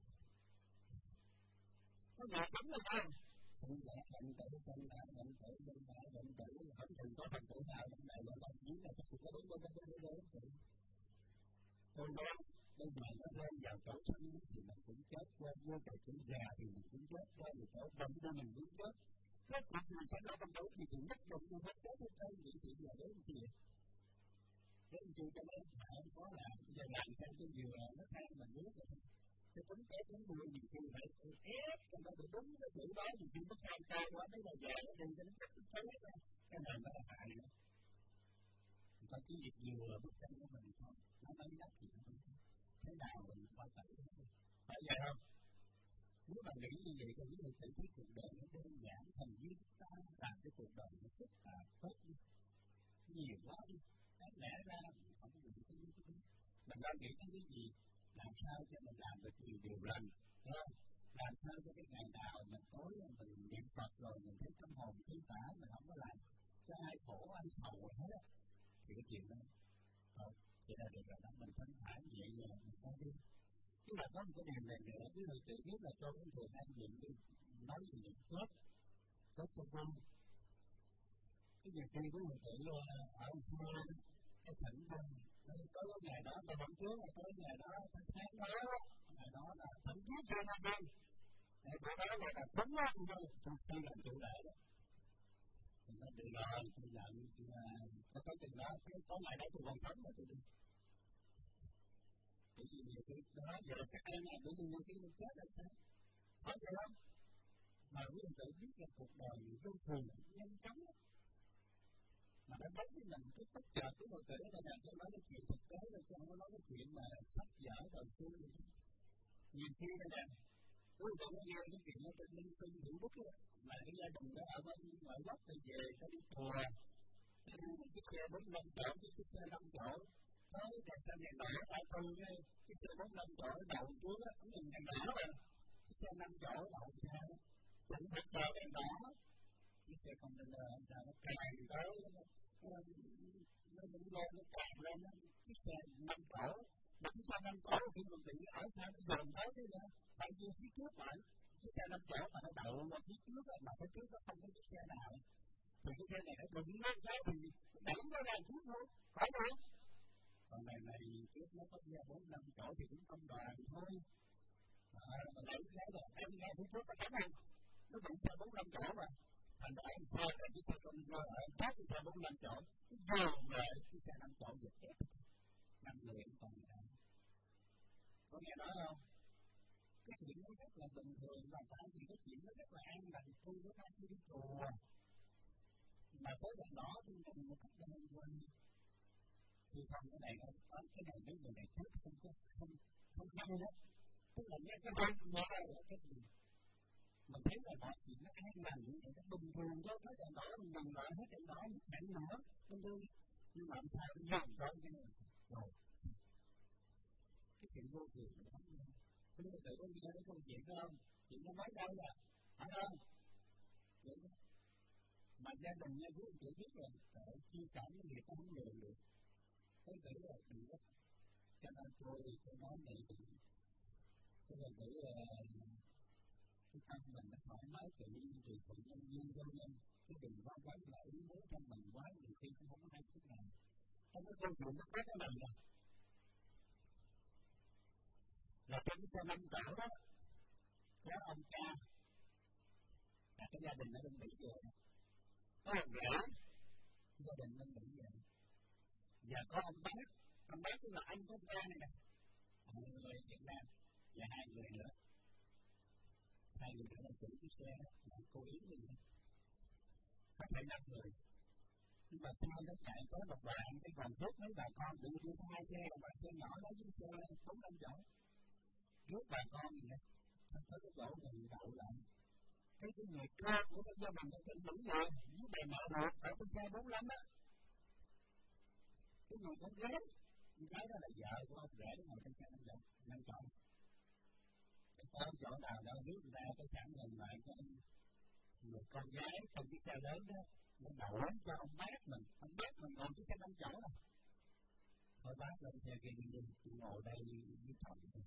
Có gì tính là sao? Không phải hạnh tử, không phải hạnh tử, không phải hạnh tử, không từng có hạnh tử nào trong này mà làm gì là có sự có đúng không? Có đúng không? Tôi nói bây giờ nó lên vào chỗ sân thì mình cũng chết, qua vô chỗ chỗ già thì mình cũng chết, qua vào chỗ bệnh thì mình cũng chết. Cái cuộc mình sẽ ra trong chỗ thì thì nhất định mình hết chết hết trơn vậy thì là đến gì? Đến gì cho nên phải có làm, bây giờ làm sao cho vừa nó than mình biết rồi. Cái tính kế tính đuôi nhiều khi phải ép cho nó được đúng cái chữ đó thì khi nó than cao quá nó là già nó đi cho nó chết chết hết. Cái này nó là hại nữa. Người ta chỉ việc vừa bức tranh của mình thôi, nó nói đắt gì nó không thôi. Thế nào mình qua tẩy nó phải vậy không? Nếu mà nghĩ như vậy thì những người tự thấy cuộc đời nó đơn giản thành viên chúng ta làm cái cuộc đời nó phức tạp tốt đi. Nhiều quá đi. Đáng lẽ ra mình không có nghĩ tới những cái đó. Mình đang nghĩ tới cái gì? Làm sao cho mình làm được nhiều điều lành, đúng không? Làm sao cho cái ngày nào mình tối mình niệm Phật rồi mình thấy tâm hồn thư thả mình không có làm cho ai khổ ai sầu hết á. Thì cái chuyện đó thôi, vậy là được rồi đó, mình thanh thản nhẹ nhàng mình có đi. Nhưng mà có một cái điều này nữa, cái người tự biết là tôi cũng thường hay nhìn đi, nói gì được tốt, tốt cho con. Cái việc khi của người tự ở xưa, cái thỉnh thân, có cái ngày đó, tôi vẫn trước là có cái ngày đó, tôi tháng đó, ngày đó là thỉnh trước cho nó đi. Để bữa đó là là đúng á, tôi khi làm chủ lễ đó. Tôi nói được rồi, tôi nhận, có cái chuyện đó, có ngày đó tôi còn thấm mà tôi đi. Bởi vì nhiều khi đó giờ các em á, bởi vì nhiều khi mình chết rồi sao? Phải vậy không? Mà quý anh tự biết là cuộc đời vô thường nhanh chóng lắm. Mà nó đến với mình cái tất cả cái hồi kể là làm cho nói cái chuyện thực tế rồi chứ không có nói cái chuyện mà sách vở đầu xuôi rồi. Nhiều khi là nè, tôi còn có nghe cái chuyện ở trên Linh Tinh Hữu Đức á, mà cái gia đình đó ở bên ngoại quốc đi về có đi chùa, chiếc xe bốn mươi lăm chỗ, chiếc xe năm chỗ, tới đèn xanh đèn đỏ ai tư cái chiếc xe bốn mươi lăm chỗ đậu trước á, cũng nhìn đèn đỏ rồi, chiếc xe năm chỗ đậu sao, cũng phải chờ đèn đỏ, chiếc xe container làm sao nó càng tới, nó nó nó lên nó càng lên, chiếc xe năm chỗ, chiếc xe năm chỗ thì mình bị ở sao nó dồn tới thế nữa, tại vì phía trước lại chiếc xe năm chỗ mà nó đậu ở phía trước mà phía trước nó không có chiếc xe nào. Thì cái xe này nó đụng lên cái thì đẩy nó ra trước luôn, phải không? Còn này này trước nó có xe bốn năm chỗ thì cũng không đoàn thôi. Đó, mà đẩy cái rồi em nghe phía trước nó cắm không? Nó bị xe bốn năm chỗ mà. Thành ra em xe là cái xe con rơ ở khác cái xe bốn năm chỗ. Nó dồn lại cái xe năm chỗ giật ép. Năm người cũng còn lại. Có nghe nói không? Cái chuyện nó rất là bình thường và tại vì cái chuyện nó rất là an lành tôi với ta chưa đi chùa. Mà tới lần đó tôi dùng một cách đơn quan thì không cái này không có cái này với người này trước không có không không hay đó, tức là nghe cái đơn nghe là cái gì mình thấy là mọi chuyện nó an lành như vậy nó bình thường thôi, tới lần đó mình dừng lại hết trận đó một trận nữa bình thường, nhưng mà làm sao nó dừng tới cái này rồi cái chuyện vô thường nó không đâu. Tôi nói tự có nghe cái câu chuyện đó không? Chuyện nó mới đâu à, phải không? Vậy đó. Mà gia đình nha quý anh chị biết rồi, tại chia cảm với nghiệp nó không lường được. Tôi nghĩ là đừng có, cho nên tôi thì tôi nói này thì tôi là nghĩ là cái tâm mình nó thoải mái tự nhiên từ sự nhân viên cho nên cái đừng có quá là ý muốn trong mình quá nhiều khi cũng không có hay chút nào. Trong cái câu chuyện nó có cái này nè, là trong cái xe năm chỗ đó, có ông cha, là cái gia đình ở bên Mỹ về nè, có ông rể, gia đình bên Mỹ về, và có ông bác, ông bác tức là anh của cha này nè, một người Việt Nam, và hai người nữa, hai người nữa là chủ chiếc xe đó, là cô Yến này nè, có thể năm người, nhưng mà xe nó chạy tới một đoạn, cái còn rút mấy bà con tự nhiên có hai xe, một bà xe nhỏ đó với xe bốn năm chỗ, rút bà con gì nè, không tới cái chỗ mình đậu lại. Cái cái người con của cái gia đình ở trên Mỹ rồi, với bà mẹ ruột ở trên xe bốn lăm á, cái người con gái, con gái đó là vợ của ông rể ngồi trên xe năm chỗ, năm chỗ. Cái có chỗ nào đâu rút ra cái sẵn gần lại cái người con gái trong cái xe lớn đó, nó đổ cho ông bác mình, ông bác mình ngồi trên xe năm chỗ rồi. Thôi bác lên xe kia đi đi, tôi ngồi đây với chồng tôi.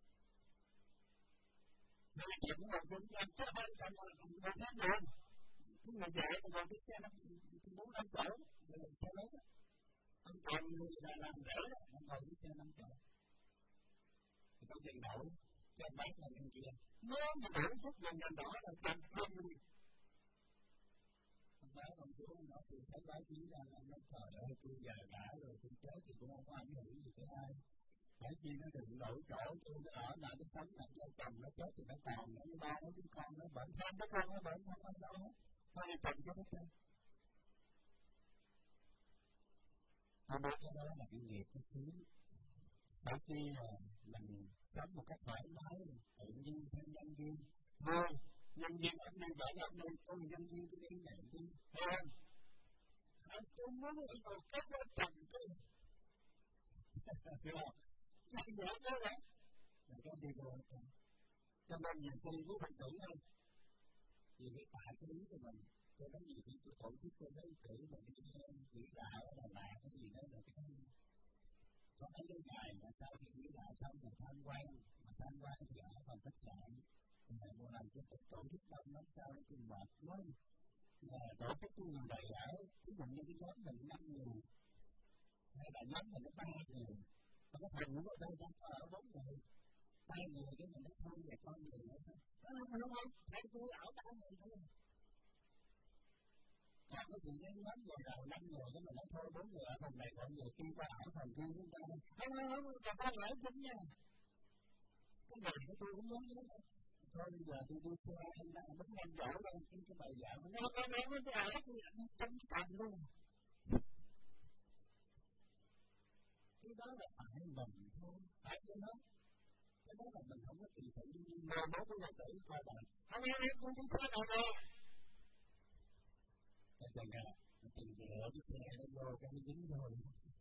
Nói chuyện của một người làm cho hai chồng ngồi ngồi thế nào? Cái người vợ còn ngồi trên xe năm bốn năm chỗ, rồi lên xe lớn. Ông chồng người là làm rể đó, ông ngồi trên xe năm chỗ. Thì có tiền đậu, cho ông bác lên bên kia. Nếu mà đổ chút gần gần đỏ là chồng không đi. Ông bác còn xuống đó thì thấy bác chỉ ra là nó trời ơi tôi già đã rồi tôi chết thì cũng không có ảnh hưởng gì tới ai. Bởi vì nó đừng đổi chỗ tôi ở lại cái sống này cho chồng nó chết thì nó còn nữa, như ba nó đứa con nó bệnh thêm nó con nó bệnh không đâu hết, hai chồng cho nó chết. Tôi biết cái đó là cái nghiệp nó khiến, bởi vì mình sống một cách thoải mái, tự nhiên thêm nhân viên, thôi nhân viên ở đây vậy ở đây tôi nhân viên tôi đi này đi, thôi tôi muốn đi vào các quan trọng tôi, hiểu không? Chạy dễ đó vậy, là cái đi vô hết. Cho nên nhiều khi cũng phải tưởng hơn, vì cái tại cái ý của mình, cho nên nhiều khi tôi tổ chức tôi lấy cử mà đi quỹ đạo ở Đà Lạt cái gì đó là cái có mấy cái ngày mà sau khi quỹ đạo xong rồi tham quan, mà tham quan thì ở phòng khách sạn, rồi một lần tôi tổ chức đông lắm sao nó cũng mệt lắm, tổ chức tôi người đầy ở, ví dụ như cái nhóm mình năm người, hay là nhóm mình nó ba người, mà cái phần của tôi đang ở bốn người, ba người cái mình nó thôi về con người nữa thôi, đó là không không, thầy tôi ở ba người thôi. còn cái chuyện đấy mất rồi đầu năm rồi cái mình nói thôi bốn người ở phòng này còn người kia qua ở phòng kia chúng ta không không không còn có lỗi chính nha cái này của tôi cũng muốn nhớ thôi bây giờ tôi đi xe anh đã bốn năm chỗ lên trên cái bài dạo nó có nói với cái ai tôi là đi trong tầm luôn cái đó là phải mình thôi phải chứ nó cái đó là mình không có tìm sự đi mà nó cũng là tự qua bạn không em em cũng đi xe này nè cái này nè nó tìm về cái xe nó vô cái nó dính rồi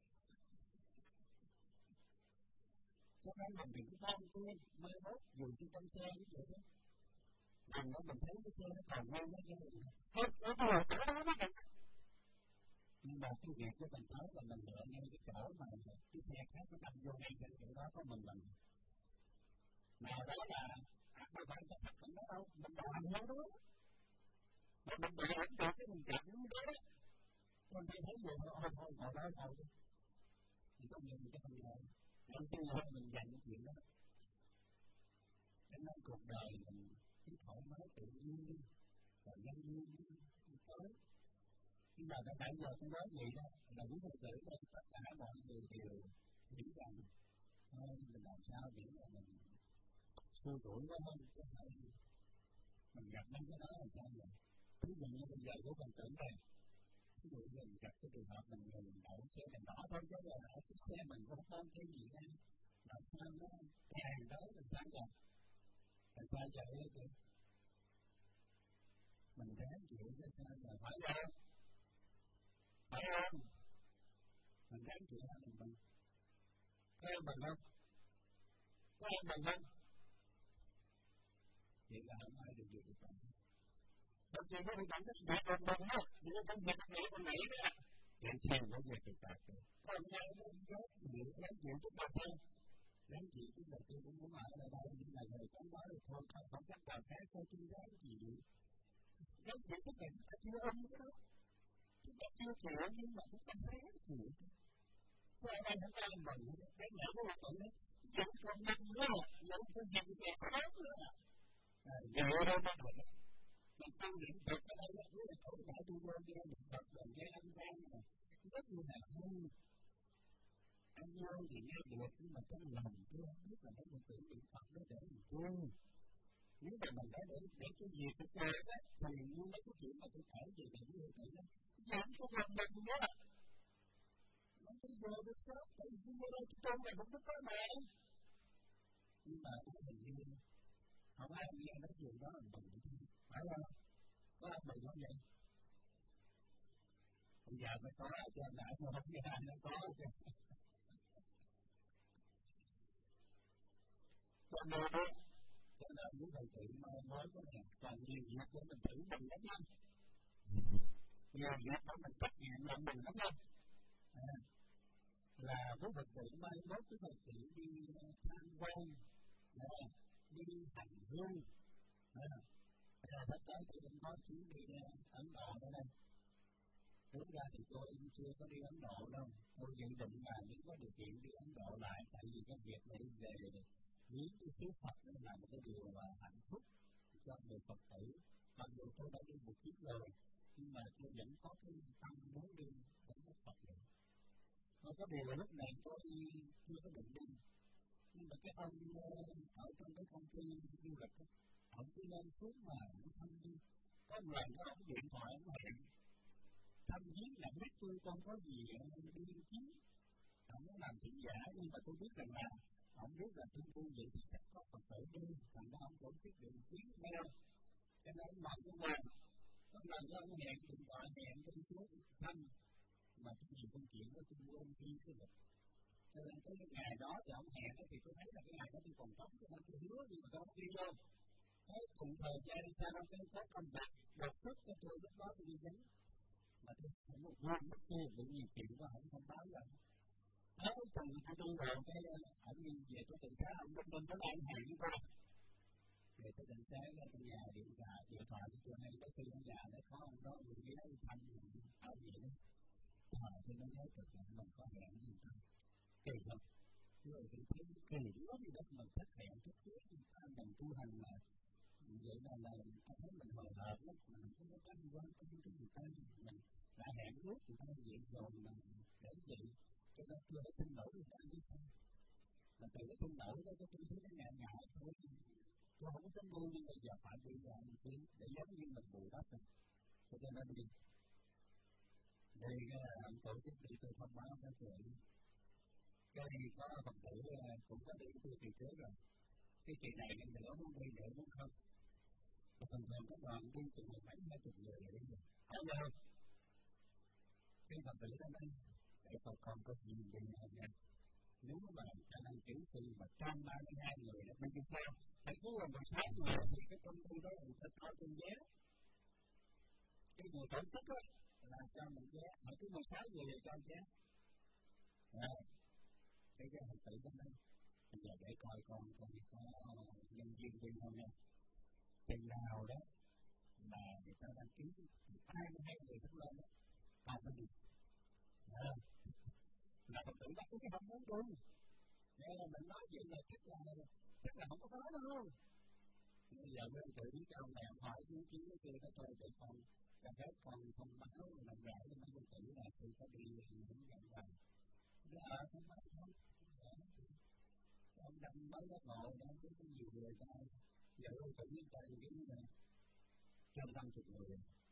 cho nên mình đừng có tham kia mai mốt dùng trên trong xe như vậy đó đừng có mình thấy cái xe nó còn ngang nó như vậy hết nó vừa chỗ đó đó nhưng mà cái việc của mình nói là mình lựa ngay cái chỗ mà cái xe khác nó đâm vô ngay cái chỗ đó có mình mình mà đó là không phải cái thật mình đó đâu mình làm nó đó mà mình bị ảnh được cái mình gặp nó đó còn tôi thấy vậy thôi thôi thôi ngồi đó thôi thì có nhiều người cái phần này nên cái người mình dành cái chuyện đó cho nên cuộc đời mình cứ thoải mái tự nhiên đi và nhân nhiên đi tới nhưng mà nãy giờ tôi nói gì đó là muốn thực sự là tất cả mọi người đều nghĩ rằng thôi mình làm sao để là mình xua đuổi nó hơn chứ phải mình gặp mấy cái đó làm sao vậy ví dụ như bây giờ của mình tưởng này ví dụ như mình gặp cái trường hợp mình người mình đậu xe mình đỏ thôi chứ là ở chiếc xe mình không có cái gì đó làm sao nó càng tới làm sao vậy làm sao vậy thì mình ráng chịu cái sao là phải không phải không mình ráng chịu hay mình mình có em mình không có em mình không vậy là không ai được việc được bạn bởi vì nó bị cảm giác việc một mình á vì nó công việc này con này đó vậy theo nó việc được bạn còn nhau nó ráng chịu ráng chịu chút mặt thôi ráng chịu chút mặt tôi cũng muốn ở lại đây những ngày này có nói được thôi không không cách nào khác thôi chứ ráng chịu ráng chịu chút này ta chưa ôm cái đó chúng ta chưa chịu nhưng mà chúng ta ráng chịu chứ ở đây không ai mình cái nhảy của một tuần ấy vẫn còn năm nữa vẫn còn gì kẹt khó nữa vậy đâu mà được mình tu luyện được ở đây là rất là khổ đã tu vô nghe được Phật rồi nghe âm thanh này rất là vui ăn vô thì nghe được nhưng mà trong lòng tôi không biết là mình tự niệm Phật đó để mình vui nếu mà mình đã để để cái gì của tôi á thì như mấy cái chuyện mà tôi kể về về như vậy đó giảm cho lòng mình nữa nó bây giờ được sớm tại vì vô đây tôi là cũng có mẹ nhưng mà tôi mình như không ai nghe nói chuyện đó là mình phải không có ai mình không vậy bây giờ mới có cho lại mà không nghe ai nó có chứ cho nên đó cho nên những thầy tự nói có thể còn nhiều việc của mình tự mình lắm lắm nhiều việc của mình trách nhiệm làm mình lắm lắm là với Phật tử mai mốt với Phật tử đi tham quan đi hành hương rồi sắp tới tôi cũng có chuyến đi Ấn Độ nữa đây đúng ra thì tôi cũng chưa có đi Ấn Độ đâu tôi dự định là nếu có điều kiện đi Ấn Độ lại tại vì cái việc này về với cái sứ Phật là một cái điều mà hạnh phúc cho người Phật tử mặc dù tôi đã đi một chuyến rồi nhưng mà tôi vẫn có cái tâm muốn đi đến với Phật nữa mà có điều là lúc này tôi chưa có định đi nhưng mà cái ông ở trong cái công ty du lịch đó ông cứ lên xuống mà ông thăm đi có một lần đó ông điện thoại ông hẹn thăm viếng là biết tôi không có gì đi nghiên cứu ông muốn làm chuyện giả nhưng mà tôi biết rằng là ông biết là tôi tu vậy thì chắc có Phật tử đi thành ra ông cũng quyết định chuyến theo cho nên ông mời tôi làm có lần đó ông hẹn điện thoại hẹn tôi xuống thăm mà tôi nhiều công chuyện đó tôi quên đi cái lịch cho nên cái ngày đó thì ông hẹn đó thì tôi thấy là cái ngày đó tôi còn trống cho nên tôi hứa nhưng mà tôi không đi đâu thế cùng thời gian sao cái có công việc đột xuất cho tôi lúc đó tôi đi đến mà tôi không có quên mất kia bị nhiều chuyện quá không thông báo rồi thế từng tôi đi rồi cái ông đi về tôi tự khá ông bên bên tới anh hẹn với tôi về tới định sáng ra tôi nhà điện thoại điện thoại cho tôi hay tới khi ở nhà để có ông đó người ghé đi thăm ở gì đó hỏi tôi nó nói thật là mình có hẹn gì không kỳ không rồi tôi thấy kỳ lắm gì đó mình thất hẹn thất hứa mình tu hành mà vậy là là thấy mình hồi hộp lắm mình không có quan quan tâm cái người ta mình đã hẹn trước thì ta diện rồi mà để gì cho nó chưa có sinh nổi người ta đi sao mà từ cái sinh nổi đó tôi thấy nó ngại ngại thôi tôi không có tính vui nhưng bây giờ phải đi làm đi để giống như mình bù đắp rồi cho nên đi thì cái tổ chức đi tôi thông báo các chuyện cái gì có phần tử cũng có đi tôi kỳ trước rồi cái kỳ này em nữa muốn đi nữa muốn không và thường thường các đoàn đi từ mười mấy hai chục người là đi rồi không được cái phần tử đó đây để còn còn có gì đi này nha nếu mà cho năng kỹ sư mà trăm ba mươi hai người là bên Việt Nam phải cứu là mười sáu người thì cái công ty đó người ta cho tiền vé cái người tổ chức á là cho mình vé mà cứ mười sáu người là cho vé rồi cái cái phần tử đó đây bây giờ để coi con con có nhân viên viên không nha chừng nào đó mà người ta đăng ký hai mươi hai người trở lên đó không có được là phần tử đó cũng không muốn đi nên là mình nói chuyện là chắc là chắc là không có nói đâu bây giờ bên tự biết ông này ông hỏi ý kiến cái kia đó thôi để con cho phép con thông báo làm rõ cho mấy phần tử là tôi có đi hướng dẫn vào nó ở không phải thôi ông đâm mới nó ngộ nó có nhiều người ta giờ ông tự nhiên ta cái này trên năm chục người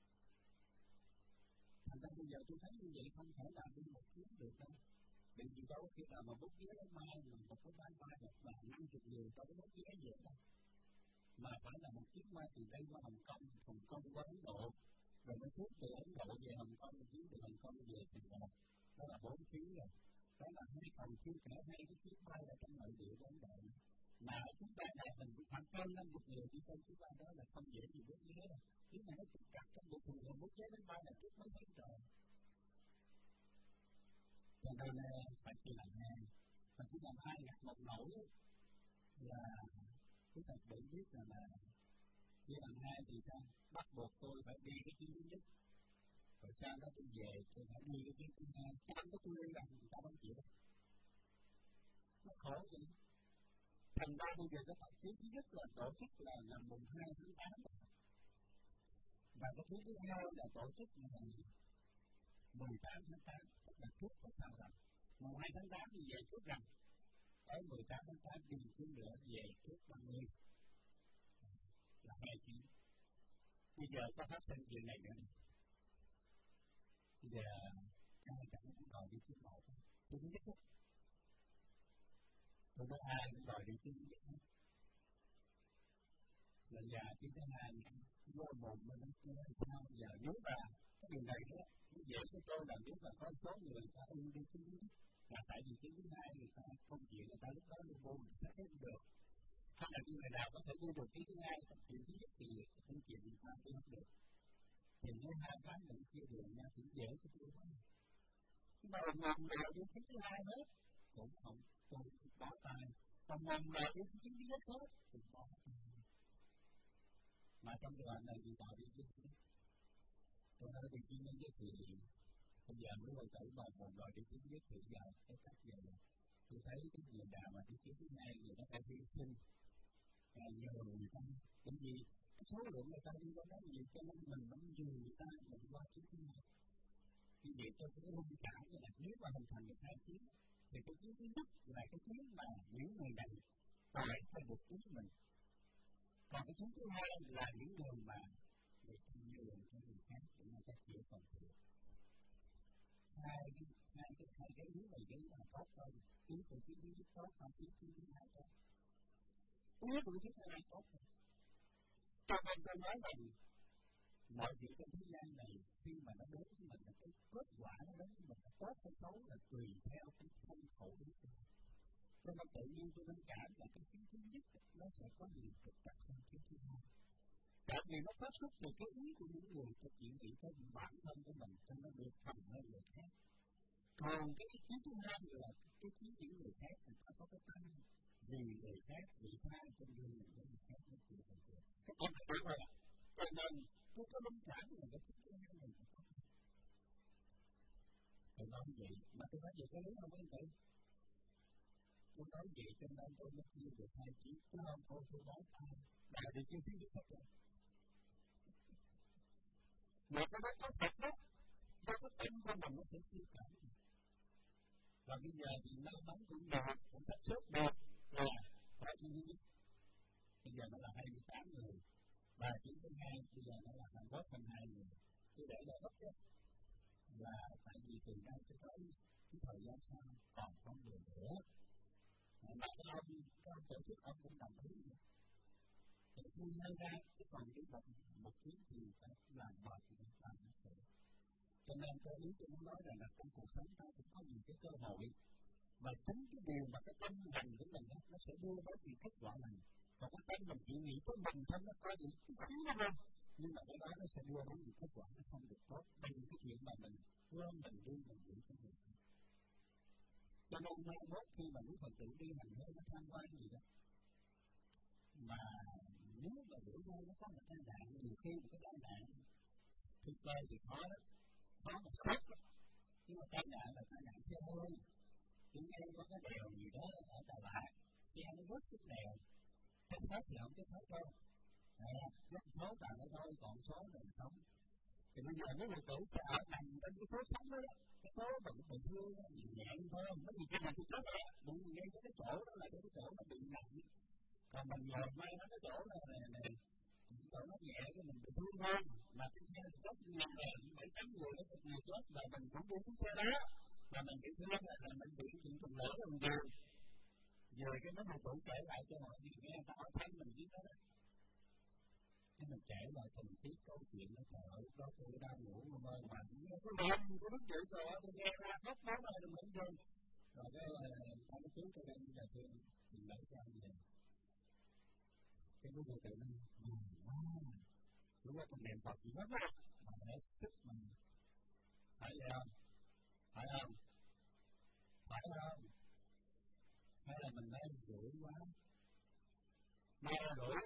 thành ra bây giờ tôi thấy như vậy không thể làm được một chuyến được đâu vì gì đâu khi nào mà bút vé nó mai mà một cái bán mai một là năm chục người có cái bút vé gì đâu mà phải là một chuyến mai từ đây qua Hồng Kông Hồng Kông qua Ấn Độ rồi mới thuốc từ Ấn Độ về Hồng Kông chuyến từ Hồng Kông về thì đó là bốn chuyến rồi đó là hai phần chuyến cả hai cái chuyến bay ở trong nội địa của Ấn Độ mà chúng ta lại mình cũng khoảng hơn năm chục người đi trên chuyến bay đó là không dễ gì bút vé đâu chuyến này nó trục trặc trong bộ thường thường bút vé đến bay là trước mấy tháng rồi cho nên phải chỉ làm hai mà chỉ làm hai ngặt một nỗi là chúng ta tự biết là là chỉ làm hai thì sao bắt buộc tôi phải đi cái chuyến thứ nhất rồi sau đó tôi về tôi phải đi cái chuyến thứ hai không có tôi đi làm người ta không chịu đâu nó khổ vậy thành ra bây giờ cái chuyến thứ nhất là tổ chức là ngày mùng hai tháng tám và cái chuyến thứ hai là tổ chức ngày mười tám tháng tám tức là trước và sau rằng mùng hai tháng tám thì về trước rằng tới mười tám tháng tám đi chuyến nữa về trước ba mươi là hai chuyến bây giờ có phát sinh chuyện này nữa bây giờ ai chẳng cũng đòi đi chuyến một chuyến thứ nhất tôi nói ai cũng đòi đi chuyến thứ nhất là già chuyến thứ hai vô bụng mà nó chưa sao giờ nếu mà cái điều này đó nó dễ cho tôi là nếu mà có số người ta ưng đi chuyến thứ nhất là tại vì chuyến thứ hai người ta không chịu người ta lúc đó đi vô người ta thấy được hay là người nào có thể đi được chuyến thứ hai còn chuyến thứ nhất thì không chịu người ta đi không được thì nếu hai cái mình chia đường nhau thì dễ cho tôi quá nhưng mà ngầm nào đi chuyến thứ hai hết cũng không tôi bỏ tay còn ngầm nào đi chuyến thứ nhất hết cũng bỏ tay mà trong đoàn này thì tạo đi chuyến thứ nhất tôi nói đi chuyến thứ nhất thì bây giờ mới quay tới bài một rồi đi chuyến thứ nhất thì giờ cái cách giờ tôi thấy cái người nào mà đi chuyến thứ hai người ta phải hy sinh nhờ người ta bởi vì cái số lượng người ta đi qua đó nhiều cho nên mình vẫn nhờ người ta mình qua chuyến thứ hai thì vậy tôi cũng không trả cho là nếu mà hình thành được hai chuyến thì cái chuyến thứ nhất là cái chuyến mà những người này phải phải được chuyến mình còn cái chuyến thứ hai là những người mà để tham nhường cho người khác để người ta chịu phần thiệt hai cái hai cái hai cái hướng này cái là tốt hơn chuyến của chuyến thứ nhất tốt hơn chuyến thứ hai tốt chuyến của chuyến thứ hai tốt hơn cho nên tôi nói rằng mọi việc trên thế gian này khi mà nó đến với mình là cái kết quả nó đến với mình là tốt hay xấu là tùy theo cái thân khẩu của mình cho nên tự nhiên tôi nên cảm là cái chuyến thứ nhất nó sẽ có nhiều trục trặc hơn chuyến thứ hai tại vì nó phát xuất từ cái ý của những người thực hiện nghĩ tới bản thân của mình cho nó được phần hơn người khác còn cái chuyến thứ hai là cái chuyến những người khác người ta có cái tâm vì người khác vì tha cho nên người khác nó chịu phần thiệt cái chuyện này vậy cho nên tôi có linh cảm là cái chuyến thứ hai này tôi nói vậy mà tôi nói vậy có đúng không anh chị tôi nói vậy cho nên tôi mới chia được hai chuyến chứ không thôi tôi nói sai đại đi chuyến thứ nhất hết rồi một cái đó có thật đó do cái tâm của mình nó sẽ siêu cảm. Và bây giờ thì nó bắn cũng được, cũng sắp xếp được là có chi duy nhất. Bây giờ nó là hai mươi tám người, và chín thứ hai bây giờ nó là hai mươi mốt phần hai người. Tôi để lại bất chấp là tại vì từ nay tới tới cái thời gian sau còn con đường nữa. Mà cái ông, cái ông tổ chức ông cũng đồng ý. Thì tôi nói ra, chứ còn cái một, một chuyến thì phải làm bật thì phải làm nó sẽ. Cho nên tôi ý tôi muốn nói rằng là trong cuộc sống ta cũng có nhiều cái cơ hội. Và chính cái điều mà cái tâm hành của mình đó, nó sẽ đưa đến những kết quả này. Còn cái tâm mình chỉ nghĩ tới mình thôi, nó có những cái xíu thôi. Nhưng mà cái đó nó sẽ đưa đến những kết quả nó không được tốt. Đây là cái chuyện mà mình quên mình đi mình nghĩ cái gì. Cho nên mai mốt khi mà những phần tử đi hành hương nó tham quan gì đó. Mà nếu mà bữa nay nó có một tai nạn, nhiều khi một cái tai nạn thực tế thì khó đó, khó một chút đó. Nhưng mà tai nạn là tai nạn xe hơi. Chúng em có cái đèo gì đó ở Đà Lạt, xe nó vứt cái đèo, chết hết thì không chết hết đâu. Chết số tạm đó thôi, còn số mình sống. Thì bây giờ mấy người tử sẽ ở nằm trên cái phố sống đó, cái phố bận bận thương, nhẹ thôi, không có gì cái gì cũng chết đó. Đúng ngay cái chỗ đó là cái chỗ nó bị nặng. Còn mình ngồi may nó cái chỗ này này này, cái chỗ nó nhẹ cái mình bị thương hơn, mà cái xe thì chết năm ngàn, bảy tám người nó chụp người chết, và mình cũng đi cái xe đó, mà mình bị thương là, là mình bị chuyện trùng lỡ rồi mình về. Về cái nó mình cũng kể lại cho mọi người nghe, người ta hỏi thăm mình biết đó đó. Cái mình kể lại tình tiết câu chuyện nó trời ơi, lúc đó tôi đang ngủ mà mơ mà tôi làm, tôi đứng dậy rồi, tôi nghe ra khóc máu này rồi mình thương. Rồi cái thằng nó xuống cho nên bây giờ tôi mình lấy cho anh về. Cái lúc tôi tự nhiên, wow, lúc đó tôi niệm Phật gì hết á, mà để sức mình. Phải vậy không? Phải không? Phải không? Hay là mình đang rủi quá? Mai là rủi.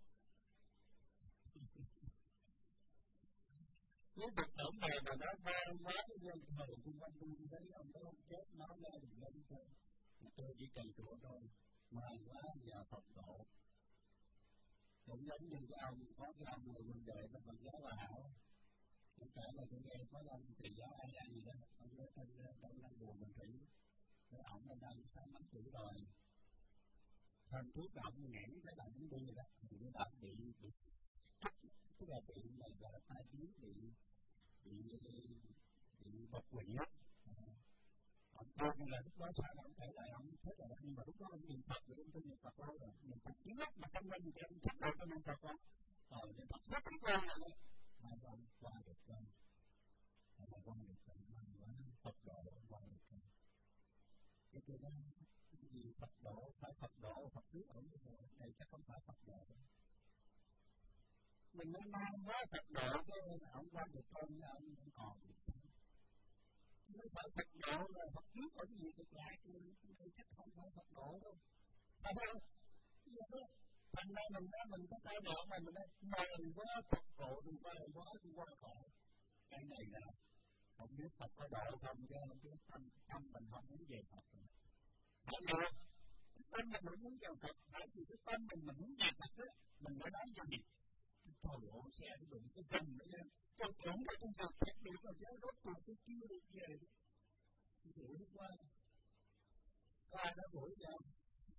Nếu thực tổng này mà nó vang quá cái dân thời xung quanh tôi thấy ông đó không chết nói ra thì lên thôi. Tôi chỉ cần chỗ thôi, mai quá giờ Phật độ. Cũng giống như cái ông, có cái ông người quân đội nó bằng giáo hòa hảo. Cũng phải là tôi nghe có ông thầy giáo ai ai gì đó, ông nói trên đâu đang buồn mình thủy. Rồi ông là đang sáu mấy tuổi rồi. Thân thuốc là ông nghẽn cái bạn cũng đi rồi đó. Thì cái bạn bị bị thắt, tức là bị này gọi là tai biến, bị bị bị bật quỷ á. Ông tôi như là lúc đó sao ông kể lại ông thấy là nhưng mà lúc đó ông niệm Phật rồi ông tôi niệm Phật thôi rồi niệm Phật tiếng lắm mà không nên thì ông thích rồi tôi niệm Phật thôi. Rồi niệm Phật rất ít quen rồi. Mà ông qua được rồi. Mà qua được rồi mà qua Phật độ qua được rồi. Cái tôi nói gì Phật độ phải Phật độ Phật trước ở đây chắc không phải Phật độ đâu. Mình nói mang quá Phật độ cho nên ông qua được con với ông không còn được. Nó phải Phật độ là Phật trước ở cái gì cực lạc thì chắc không phải Phật độ đâu. Phải không? Thành ra mình nói mình có tai nạn mà mình nói mời quá Phật độ thì mời quá thì quá khổ. Cái này là không biết Phật có độ không chứ không biết tâm, tâm mình không muốn về Phật rồi. Phải không? Tâm mình không muốn về Phật, phải vì cái tâm mình mình muốn về Phật đó, mình đã nói gì? Thôi ổ xe cái đụng cái tâm nữa nha. Tôi tưởng là tôi về Phật được rồi chứ rốt cuộc tôi chưa được về. Tôi rủi nó qua. Có ai nói rủi vậy không?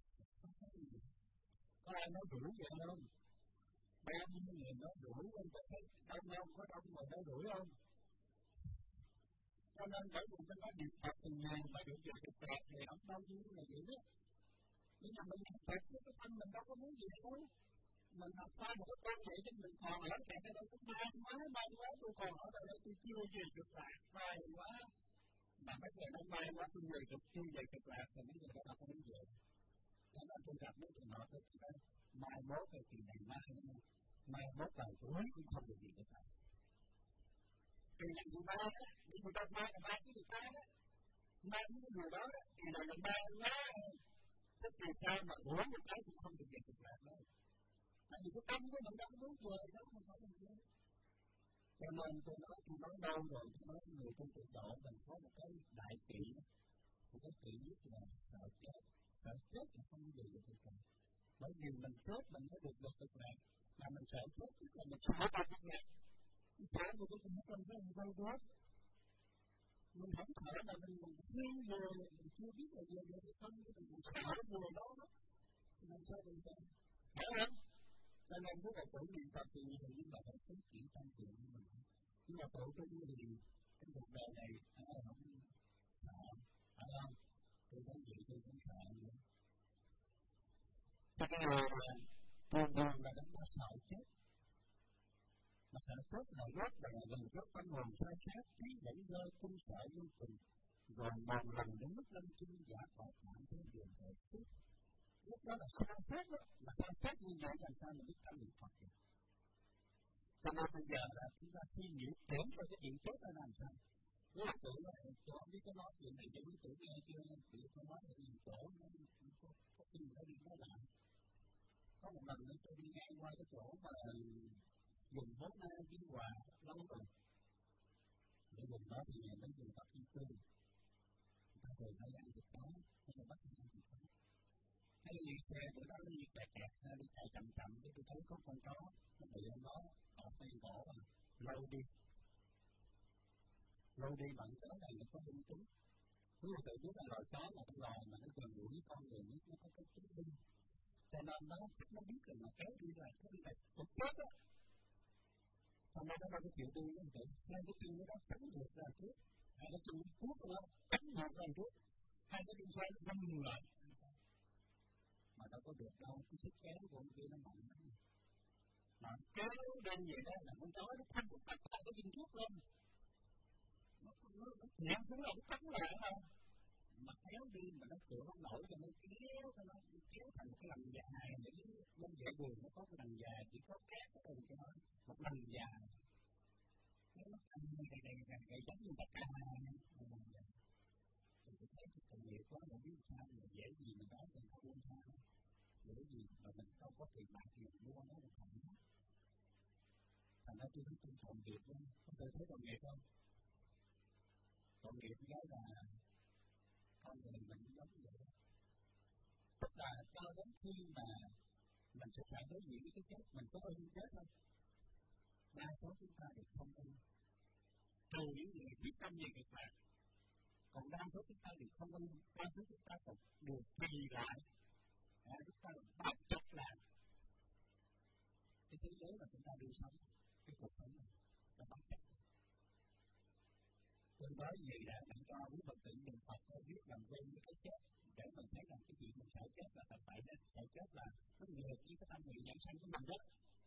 Có ai nói rủi vậy không? Bao nhiêu người nói rủi không? Đông đông có đông mà nói rủi không? Cho nên bởi vì tôi nói niệm Phật từng ngày mà được về được Phật thì ông bao nhiêu là vậy đó. Nhưng mà mình niệm Phật với cái tâm mình đâu có muốn gì đâu. Mình học qua một cái công vậy chứ mình còn ở kẹt ở đây cũng may quá, may quá tôi còn ở đây tôi chưa về được lạc, may quá. Mà mấy người nói may quá tôi về được chưa về được lạc thì mấy người đó không muốn về. Cho nên tôi gặp mấy trường hợp tôi nói mai mốt thì kỳ này mai nữa, mai mốt vào cuối cũng không được gì được lạc. Kỳ này người mai đó, những người ta mai là mai cái người ta đó. Mai những người đó đó, kỳ này là mai quá. Cái kỳ ta mà uống một cái cũng không được về được lạc đâu. Tại vì cái tâm của mình đâu có muốn về đâu, không phải mình về. Cho nên tôi nói, tôi nói đâu rồi, tôi nói người trong cuộc độ mình có một cái đại kỵ, một cái kỵ nhất là sợ chết, sợ chết là không bao giờ được được lạc. Bởi vì mình chết mình mới được được được lạc, mà mình sợ chết tức là mình sợ được được lạc. Sợ một cái gì hết mình phải vô hết. mình không thở là mình riêng vừa, mình chưa biết là vừa được không, mình cũng sợ vừa đó đó. Thì làm sao mình phải, hiểu không? Cho nên với một buổi niệm Phật thì nhiều nhưng mà phải phát triển tâm thiện của mình. Nhưng mà tự tin thì cái cuộc đời này ai không sợ, phải không? Tôi thấy vậy tôi cũng sợ nữa. Cho cái người là buồn buồn là chúng ta sợ chết. Mà sợ chết là rốt là gần rốt con hồn sai sát, trí nhảy rơi cung sợ vô cùng. Rồi một lần đến lúc lâm chung giả tọt mạng trên đường đời chết. Lúc đó là sai sát đó, mà sai sát như vậy làm sao mình biết tâm niệm Phật được. Cho nên bây giờ là chúng ta suy nghĩ tưởng cho cái chuyện chết là làm sao. Nếu là tưởng là tôi không biết có nói chuyện này, tôi biết tưởng nghe chưa, tôi không nói là nhiều chỗ, nó có có tin phải đi nói lại. Có một lần nữa tôi đi ngang qua cái chỗ mà dùng vốn na Biên Hòa lâu rồi. Để dùng đó thì đến dùng Phật Kim Cương. Ta thường thấy ăn thịt đó, hay là bắt ăn thịt đó. Hay là xe bữa đó nó đi kẹt kẹt, nó đi chạy chậm chậm, để tôi thấy có con chó, nó bị ở đó, ở tay cổ mà, lâu đi. Lâu đi bằng chó này nó có hung tính. Nếu mà tự biết là loài chó là cái loài mà nó gần gũi với con người nhất, nó có cái tính linh. Cho nên nó chắc nó biết là nó kéo đi là cái này cũng chết á. Xong rồi nó đâu có chịu đi nó tự hai cái chân nó đã cắn được ra trước, hai cái chân nó cuốc nó cắn được ra trước, hai cái chân xoay nó đâm lại. Mà đâu có được đâu, cái sức kéo của con kia nó mạnh lắm. Mà kéo lên vậy đó là con chó nó không có cắt lại cái chân trước lên. Nó nhẹ xuống là nó cắn lại thôi. Mà kéo đi mà nó cửa không nổi cho nó kéo cho nó kéo thành một cái lằn dài. Để bên vệ đường nó có cái lằn dài, chỉ có cát ở đây cho nó một lằn dài. Nó ăn đây đây đây đây giống như tất cả một lằn dài. Thì tôi thấy cái tội nghiệp quá, mà biết sao mà dễ gì mình nói cho nó buông tha. Dễ gì mà mình không có tiền bạc thì mình mua nó một phần đó. Thành ra tôi thấy tôi tội nghiệp lắm. Có tôi thấy tội nghiệp không? Tội nghiệp cái là con người mình giống vậy. Tức là cho đến khi mà mình sẽ phải đối diện với cái chết, mình có ơn chết không? Đa số chúng ta đều không ơn. Trừ những người biết tâm về việc lạc. Còn đa số chúng ta đều không ơn. Đa số chúng ta còn được trì lại. À, chúng ta còn bám chặt lại. Cái thế giới mà chúng ta đi sống, cái cuộc sống này, nó bám chặt. Tôi nói gì đã bạn cho quý Phật tử mình Phật có biết làm quen với cái chết. Để mình thấy rằng cái chuyện mình sợ chết là thật phải đó. Sợ chết là nó ngược với cái tâm nguyện nhân sanh của mình đó.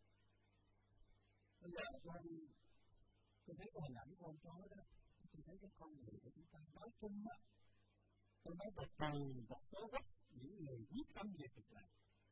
Bây giờ con, tôi thấy cái hình ảnh con chó đó, tôi thấy cái con người của chúng ta nói chung á. Tôi nói một từ, một số gốc, những người quyết tâm về việc làm.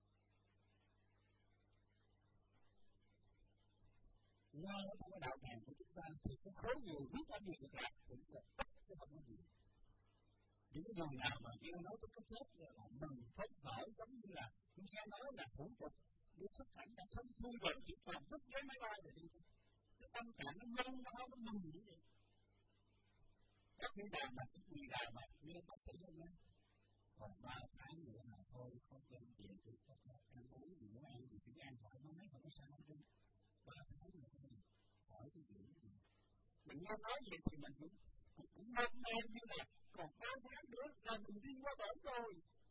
Qua ở trong cái đạo tràng của chúng ta thì cái số người quyết tâm về việc làm cũng là ít chứ không có nhiều. Những cái người nào mà nghe nói tới cái chết là mừng phấn khởi giống như là nghe nói là thủ tục đi xuất cảnh đã xong xuôi rồi chỉ còn vứt vé máy bay rồi đi. Cái tâm trạng nó mong nó nó mừng như vậy. Các cái đàn mà cái người nào mà nghe bác sĩ không nghe. Còn ba tháng nữa là thôi không đem tiền thì có thể ăn uống gì muốn ăn thì cứ ăn thoải mái không có sao hết. Ba tháng nữa thôi hỏi cái chuyện gì. Mình nghe nói vậy thì mình cũng cũng cũng mong mong như là còn ba tháng nữa là mình đi qua bển rồi.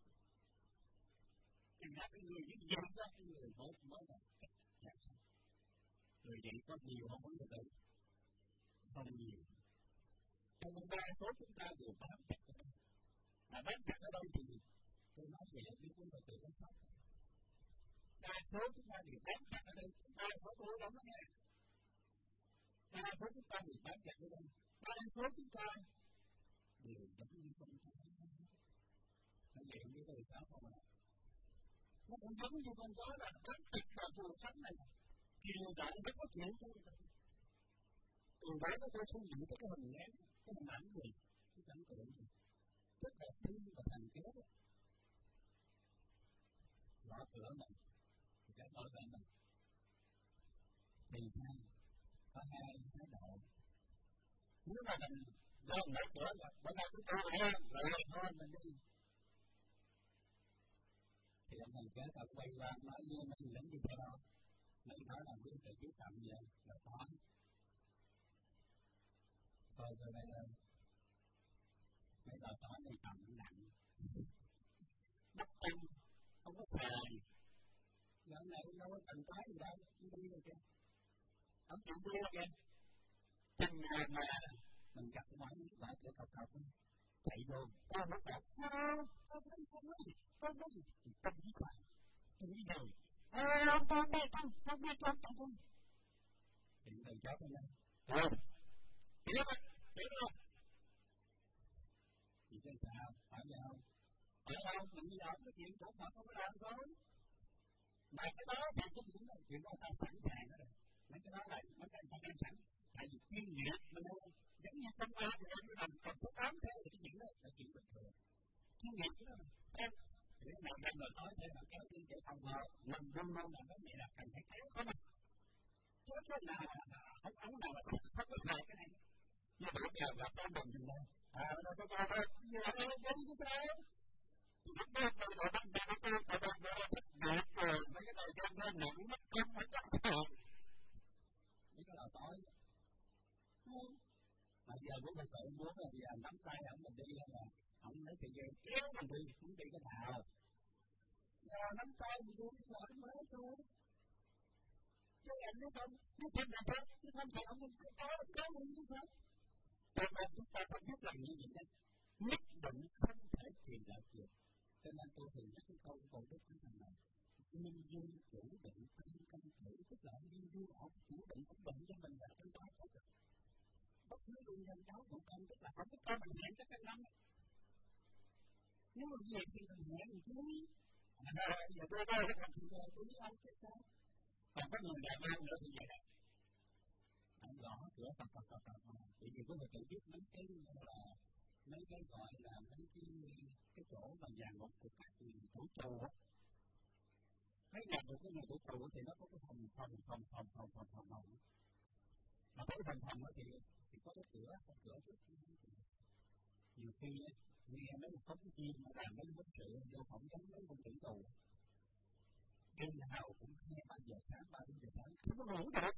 Thì gặp cái người như vậy đó, cái người mới mới là chắc chắn. Người vậy có nhiều không có người đâu. Không nhiều. Cho nên đa số chúng ta đều bám chặt ở đây. Mà bám chặt ở đâu thì tôi nói vậy là biết chúng ta tự nó sắp. Đa số chúng ta đều bám chặt ở đây. Đa số tôi đóng nó nghe. Đa số chúng ta đều bám chặt ở đây. Đa số chúng ta đều giống như con chó. Nó vậy như tôi sao không ạ? Nó cũng giống như con chó là bám chặt vào cuộc sống này. Kiều đại nó có chuyện cho người ta. Từ đó nó tôi suy nghĩ tới cái hình dáng, cái hình ảnh gì, cái cảnh tượng gì. Rất là tin và thành kế đó. Gõ cửa mình, thì cái gọi là mình. Thì hai, có hai thái độ. Nếu mà mình gõ mở cửa là bắt đầu chúng ta lên, rồi lên thôi mình đi. Thì ông thầy kế thật quay qua nói với mình lính đi theo đó. Mình nói là quý thầy chú tạm về, là có. Thôi rồi đây là lò tỏi này tầm nặng. Đất tâm, không có xài. Lần này đâu có cần tỏi gì đâu, không đi rồi kìa. Không chịu đi rồi kìa. Chừng nào mà mình gặp mỏi những quả cửa cọc cọc ấy, chạy vô, ta mất cọc. Không, không đi, không đi, không đi. Tâm chí quả, tâm chí đời. Ờ, không, không đi, không, không đi, không, không đi. Thì đừng chót đi nha. Thôi, hiểu không? Hiểu không? Thì thế sao? Phải vậy không? Phải không? Mình bây giờ cái chuyện của Phật không có làm thôi. Mà cái đó thì cái chuyện đó, chuyện đó ta sẵn sàng đó. Mấy cái đó là mấy cái ta đang sẵn. Tại vì chuyên nghiệp mình đâu. Giống như tâm ba thì em làm còn số tám thế thì cái chuyện đó là chuyện bình thường. Chuyên nghiệp đó. Em, thì cái này đang rồi nói thế mà kéo tiên để phòng ngừa. Lần luôn luôn là cái này là cần phải kéo không à. Chứ cái nào là không ống nào mà không có xài cái này. Như bây giờ là con đồng gì đâu. À, nó có con thôi. Như là nó có cái sao? Thì lúc đó tôi đã bắt ra tôi đã bắt ra thích nghiệp rồi. Mấy cái này đang lên nặng mất công mất công rồi. Mấy cái là tối. Không. Mà giờ bố mình tự muốn là giờ nắm tay ổng mình đi là ổng lấy sợi dây kéo mình đi, không đi cái nào. Giờ nắm tay mình đi cái loại mới thôi. Chứ anh nói không, nó thật là thật, chứ không thể ông mình có có mình như thế. Cho nên chúng ta phải biết làm như vậy đó. Nhất định không thể truyền đạt được. Cho nên tôi thường nhắc cái câu cổ đức của thằng này. Nhân duyên chủ định tăng công tử, tức là nhân duyên ông chủ định cũng định cho mình là trong đó có được. Bất cứ nguyên nhân đó cũng công, tức là không có cho mình hẹn các cái năm. Nếu mà về thì mình hẹn mình chú ý. À, giờ tôi đây là chuyện rồi, tôi biết ông chết sao. Còn có người đàn ông nữa thì vậy đó. Anh gõ cửa Phật Phật Phật Phật Phật. Vì vì có người tự biết mấy cái là mấy cái gọi là mấy cái cái chỗ mà nhà ngục của các người thủ tù á. Mấy nhà của cái người thủ tù thì nó có cái phòng phòng phòng phòng phòng phòng phòng phòng. Mà cái phòng phòng thì thì có cái cửa, có cửa trước. Nhiều khi á, nghe mấy cái phóng viên mà làm mấy cái bức sự vô phỏng vấn mấy con tử tù. Đêm nào cũng hai ba giờ sáng, ba giờ sáng, không có ngủ được.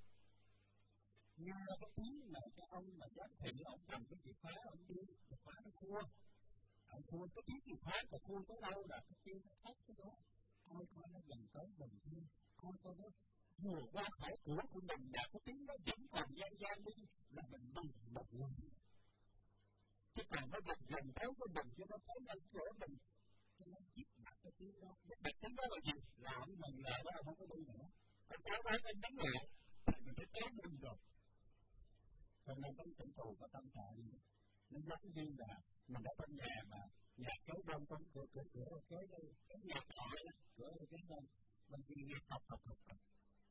Nghe cái tiếng mà cái ông mà chết thì ông cầm cái chìa khóa, ông đi, chìa khóa nó thua. Ông thua cái tiếng chìa khóa, còn thua tới đâu là cái tiếng nó thách cái đó. Ai coi nó gần tới mình thôi, coi coi nó vừa qua khỏi cửa của mình là cái tiếng nó vẫn còn gian gian đi, là mình mừng một người. Chứ còn nó gần gần tới với mình, cho nó thấy lên cửa mình, cho nó giết mặt cái tiếng đó. Cái tiếng đó là gì? Là ông mình lại đó không có đi nữa. Ông kéo tới bên đánh lại, thì mình phải kéo mình rồi. Cho nên cái tử tù có tâm trạng gì? Nó giống như là mình ở trong nhà mà nhà kéo đông con cửa cửa cửa kéo đây, cái nhà trọ đó, cửa kéo đông, mình chỉ nghe cọc cọc cọc cọc.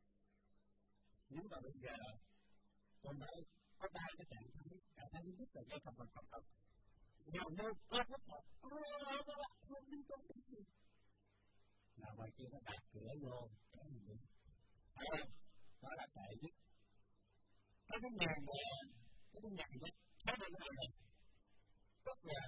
Nếu mà bây giờ trong đó có ba cái trạng thái, trạng thái thứ nhất là nghe cọc cọc cọc cọc. Giờ nó có rất là không đi trong cái gì. Nào ngoài kia nó đạp cửa vô, kéo mình đi. Thấy không? Đó là tệ nhất. Cái thứ nhì là, cái thứ nhì nhất, cái thứ nhì này, tức là,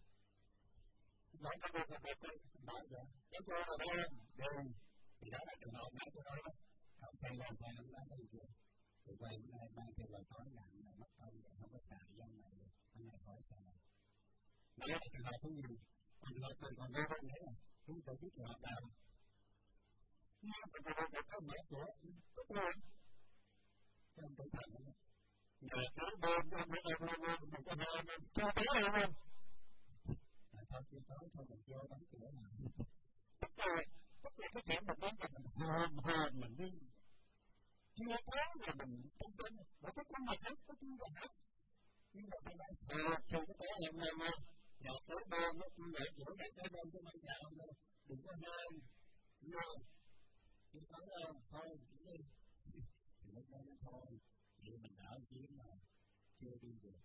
nói cho tôi một cái, nói rồi, cái cô là đây, đường, thì đó là trường hợp nãy tôi nói đó, ông thầy làm thầy ông nói đây chưa, thì quay bữa nay mang theo lời nói nặng là mất công vậy, không có xài dân này được, anh này khỏi xài. Đó là trường hợp thứ nhì, trường hợp còn nghe hơn thế này, chúng tôi biết trường hợp nào. Nhưng mà trường hợp một cái mở cửa, tức là, trong tử thần đó, nhà cửa đêm, đêm, đêm, đêm, đêm, mình có hai đêm, cho tới hai đêm. Mà thôi chưa tới, thôi mình vô đóng cửa nào. Tức là, tức là cái chuyện mình đến là mình hồn hồn mình đi. Chưa tới là mình trong bên, mà cái con mặt hết, cái chân là hết. Nhưng mà bây giờ, à, thì cái tới em em em, nhà cửa đêm, nó cũng vậy, chỗ nhà cửa đêm cho mấy nhà ông đâu, đừng có nên, nghe, chưa tới đâu, thôi, chỉ đi. Thì lúc đó nó thôi. Vì mình đỡ một chuyến mà chưa đi được.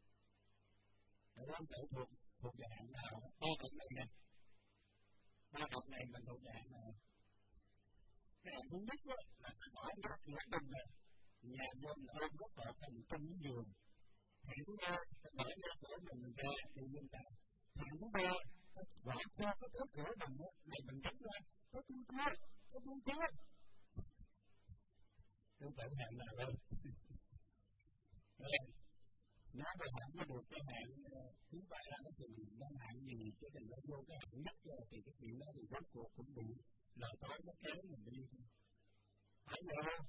Để đó tự thuộc, thuộc về hạng nào? Ba cặp này nè. Ba cặp này mình thuộc về hạng nào? Cái hạng thứ nhất đó là phải bỏ ra cửa đình này. Nhà vô mình ôm gốc cọt thành trong cái giường. Hạng thứ ba, phải bỏ ra cửa mình mình ra thì mình ta. Hạng thứ ba, phải bỏ qua cái cửa cửa mình đó, này mình đánh ra. Có chung chưa? Có chung chưa? Tôi tự hạng nào đâu. Nói cái hạn nó được cái hạn thứ ba nó thì đang hạn gì cho nên nó vô cái hạn nhất rồi thì cái chuyện đó thì rốt cuộc cũng bị lợi tối nó kéo mình đi thôi. Phải vậy không?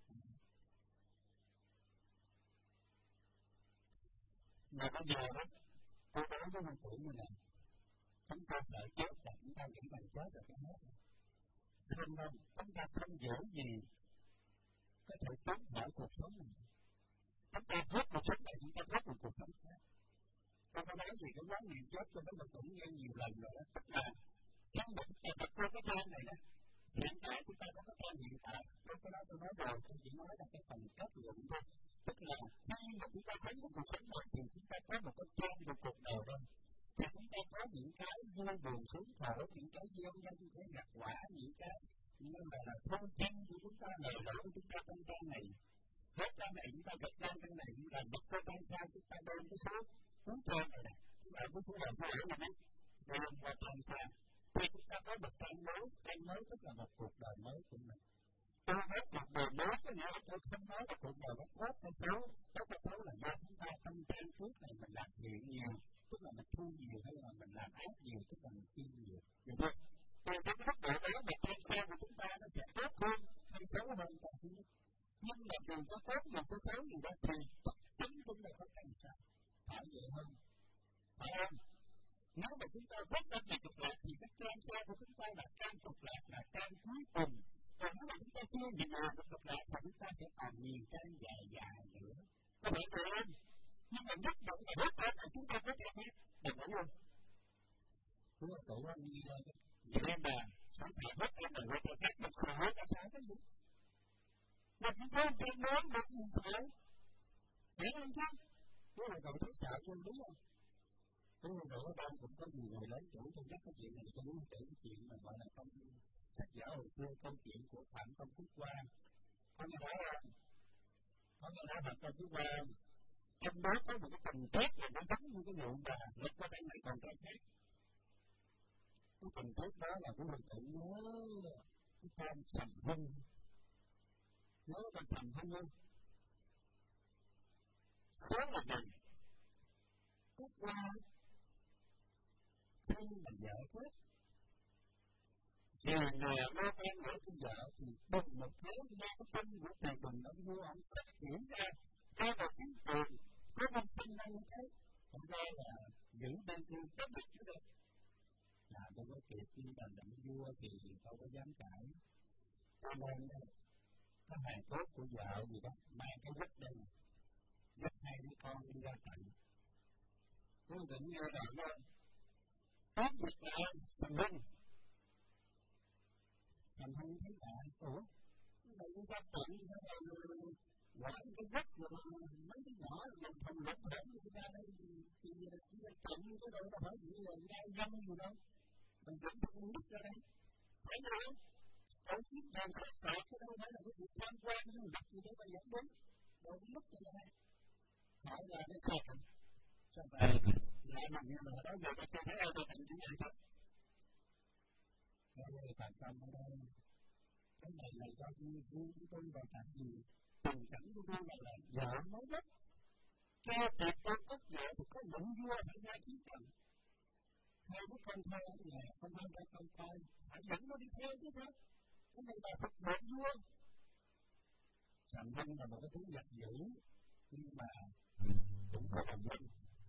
Mà bây giờ đó, tôi nói với ông chủ như này, chúng ta sợ chết là chúng ta nghĩ bằng chết rồi cái hết. Không đâu, chúng ta không dễ gì có thể trốn khỏi cuộc sống này. Chúng ta hết cuộc sống này, chúng ta hết một cuộc sống khác. Tôi có nói gì cái quán niệm chết cho nó cũng nghe nhiều lần rồi đó. Tức là khi mà chúng ta đặt qua cái plan này đó, hiện tại chúng ta có cái plan hiện tại. Tôi có nói tôi nói rồi, tôi chỉ nói là cái phần kết luận thôi. Tức là khi mà chúng ta thấy một cuộc sống này thì chúng ta có một cái plan của cuộc đời đây. Thì chúng ta có những cái vui buồn sướng khổ, những cái gieo nhân, những cái gặt quả, những cái nhưng mà là thông tin của chúng ta, lời nói của chúng ta trong trang này. Hết trang này chúng ta gặt trang trang này, chúng ta bật qua trang trang, chúng ta đem cái số cuốn trang này này. Chúng ta cũng làm sao để mà đem qua trang sang. Thì chúng ta có một trang mới, trang mới tức là một cuộc đời mới của mình. Tôi nói cuộc đời mới có nghĩa là tôi không nói là cuộc đời nó tốt hay xấu. Tốt hay xấu là do chúng ta trong trang trước này mình làm thiện nhiều, tức là mình thu nhiều, hay là mình làm ác nhiều, tức là mình chi nhiều. Được không? Thì cái mức độ đó mà trang sang của chúng ta nó sẽ tốt hơn hay xấu hơn cả thứ nhất. Nhưng mà dù có tốt dù có xấu gì đó thì chắc chắn chúng ta có cái sao. Phải vậy không? Phải không? Nếu mà chúng ta rất rất là trục lạc thì cái trang sang của chúng ta là trang trục lạc, là trang cuối cùng. Còn nếu mà chúng ta chưa nhìn được cái trục lạc thì chúng ta sẽ còn nhiều trang dài dài nữa. Có thể được không? Nhưng mà nhất định là rất rất là chúng ta có thể biết. Được không? Đúng là tổ anh đi lên. Vậy mà sẵn sàng hết em là hết em một khổ là sao cái gì? Mà chúng ta không nói được gì sao? Hiểu không chứ? Đúng là cậu thấy sợ không đúng không? Đúng là cậu ở đây cũng có nhiều người lớn chủ trong các cái chuyện này tôi muốn kể cái chuyện mà gọi là trong sách vở hồi xưa câu chuyện của Phạm Công Quốc Quang. Có nghe nói không? Có nghe nói Phạm Công Quốc Quang. Trong đó có một cái tình tiết là nó giống như cái vụ mà lịch có thể này còn cái khác. Cái tình tiết đó là của mình tự nhớ cái con Trầm Hưng. Nhớ con Trầm Hưng không? Đó là gì? Quốc Quang khi mà vợ chết về nhà lo quen ở con vợ thì bùng một thế nghe cái tin của thầy Bình ông vua ông phát triển ra ra vào tiếng trường có một tin năng thế ông ra là giữ bên kia tất cả chứ đâu là đâu có kịp khi làm đặng vua thì đâu có dám cãi cho nên cái hài cốt của vợ gì đó mang cái vết đây vết hai đứa con đi ra tận tôi định nghe đoạn đó tốt việc là Trầm Hưng Trầm Hưng thấy lạ ủa đây chúng ta tận quả cái vết mà mấy cái nhỏ mình thầm lẫn thẫn người ta đây thì chúng ta tận cái đâu có phải gì là ngang dân gì đâu mình vẫn không nứt ra đây phải không? Còn chiếc đèn sát sạc chứ đâu phải là cái việc tham quan du lịch gì đó mà dẫn đến đâu có nứt ra đây hỏi là cái sao không? Sao vậy? Lại mà như là đó giờ tôi chưa thấy ai tôi thành cái này thôi đây là bạn tâm ở đây cái này là do tôi của tôi và tại vì tình cảnh của tôi là là vợ mới đất cho tiệc tôi cất vợ thì có lệnh vua phải ra chiến trận hai đứa con thơ ở nhà con mang ra con coi phải dẫn nó đi theo chứ sao cái này là phục vụ vua Trầm Hưng là một cái thứ giặt dữ nhưng mà cũng có làm dân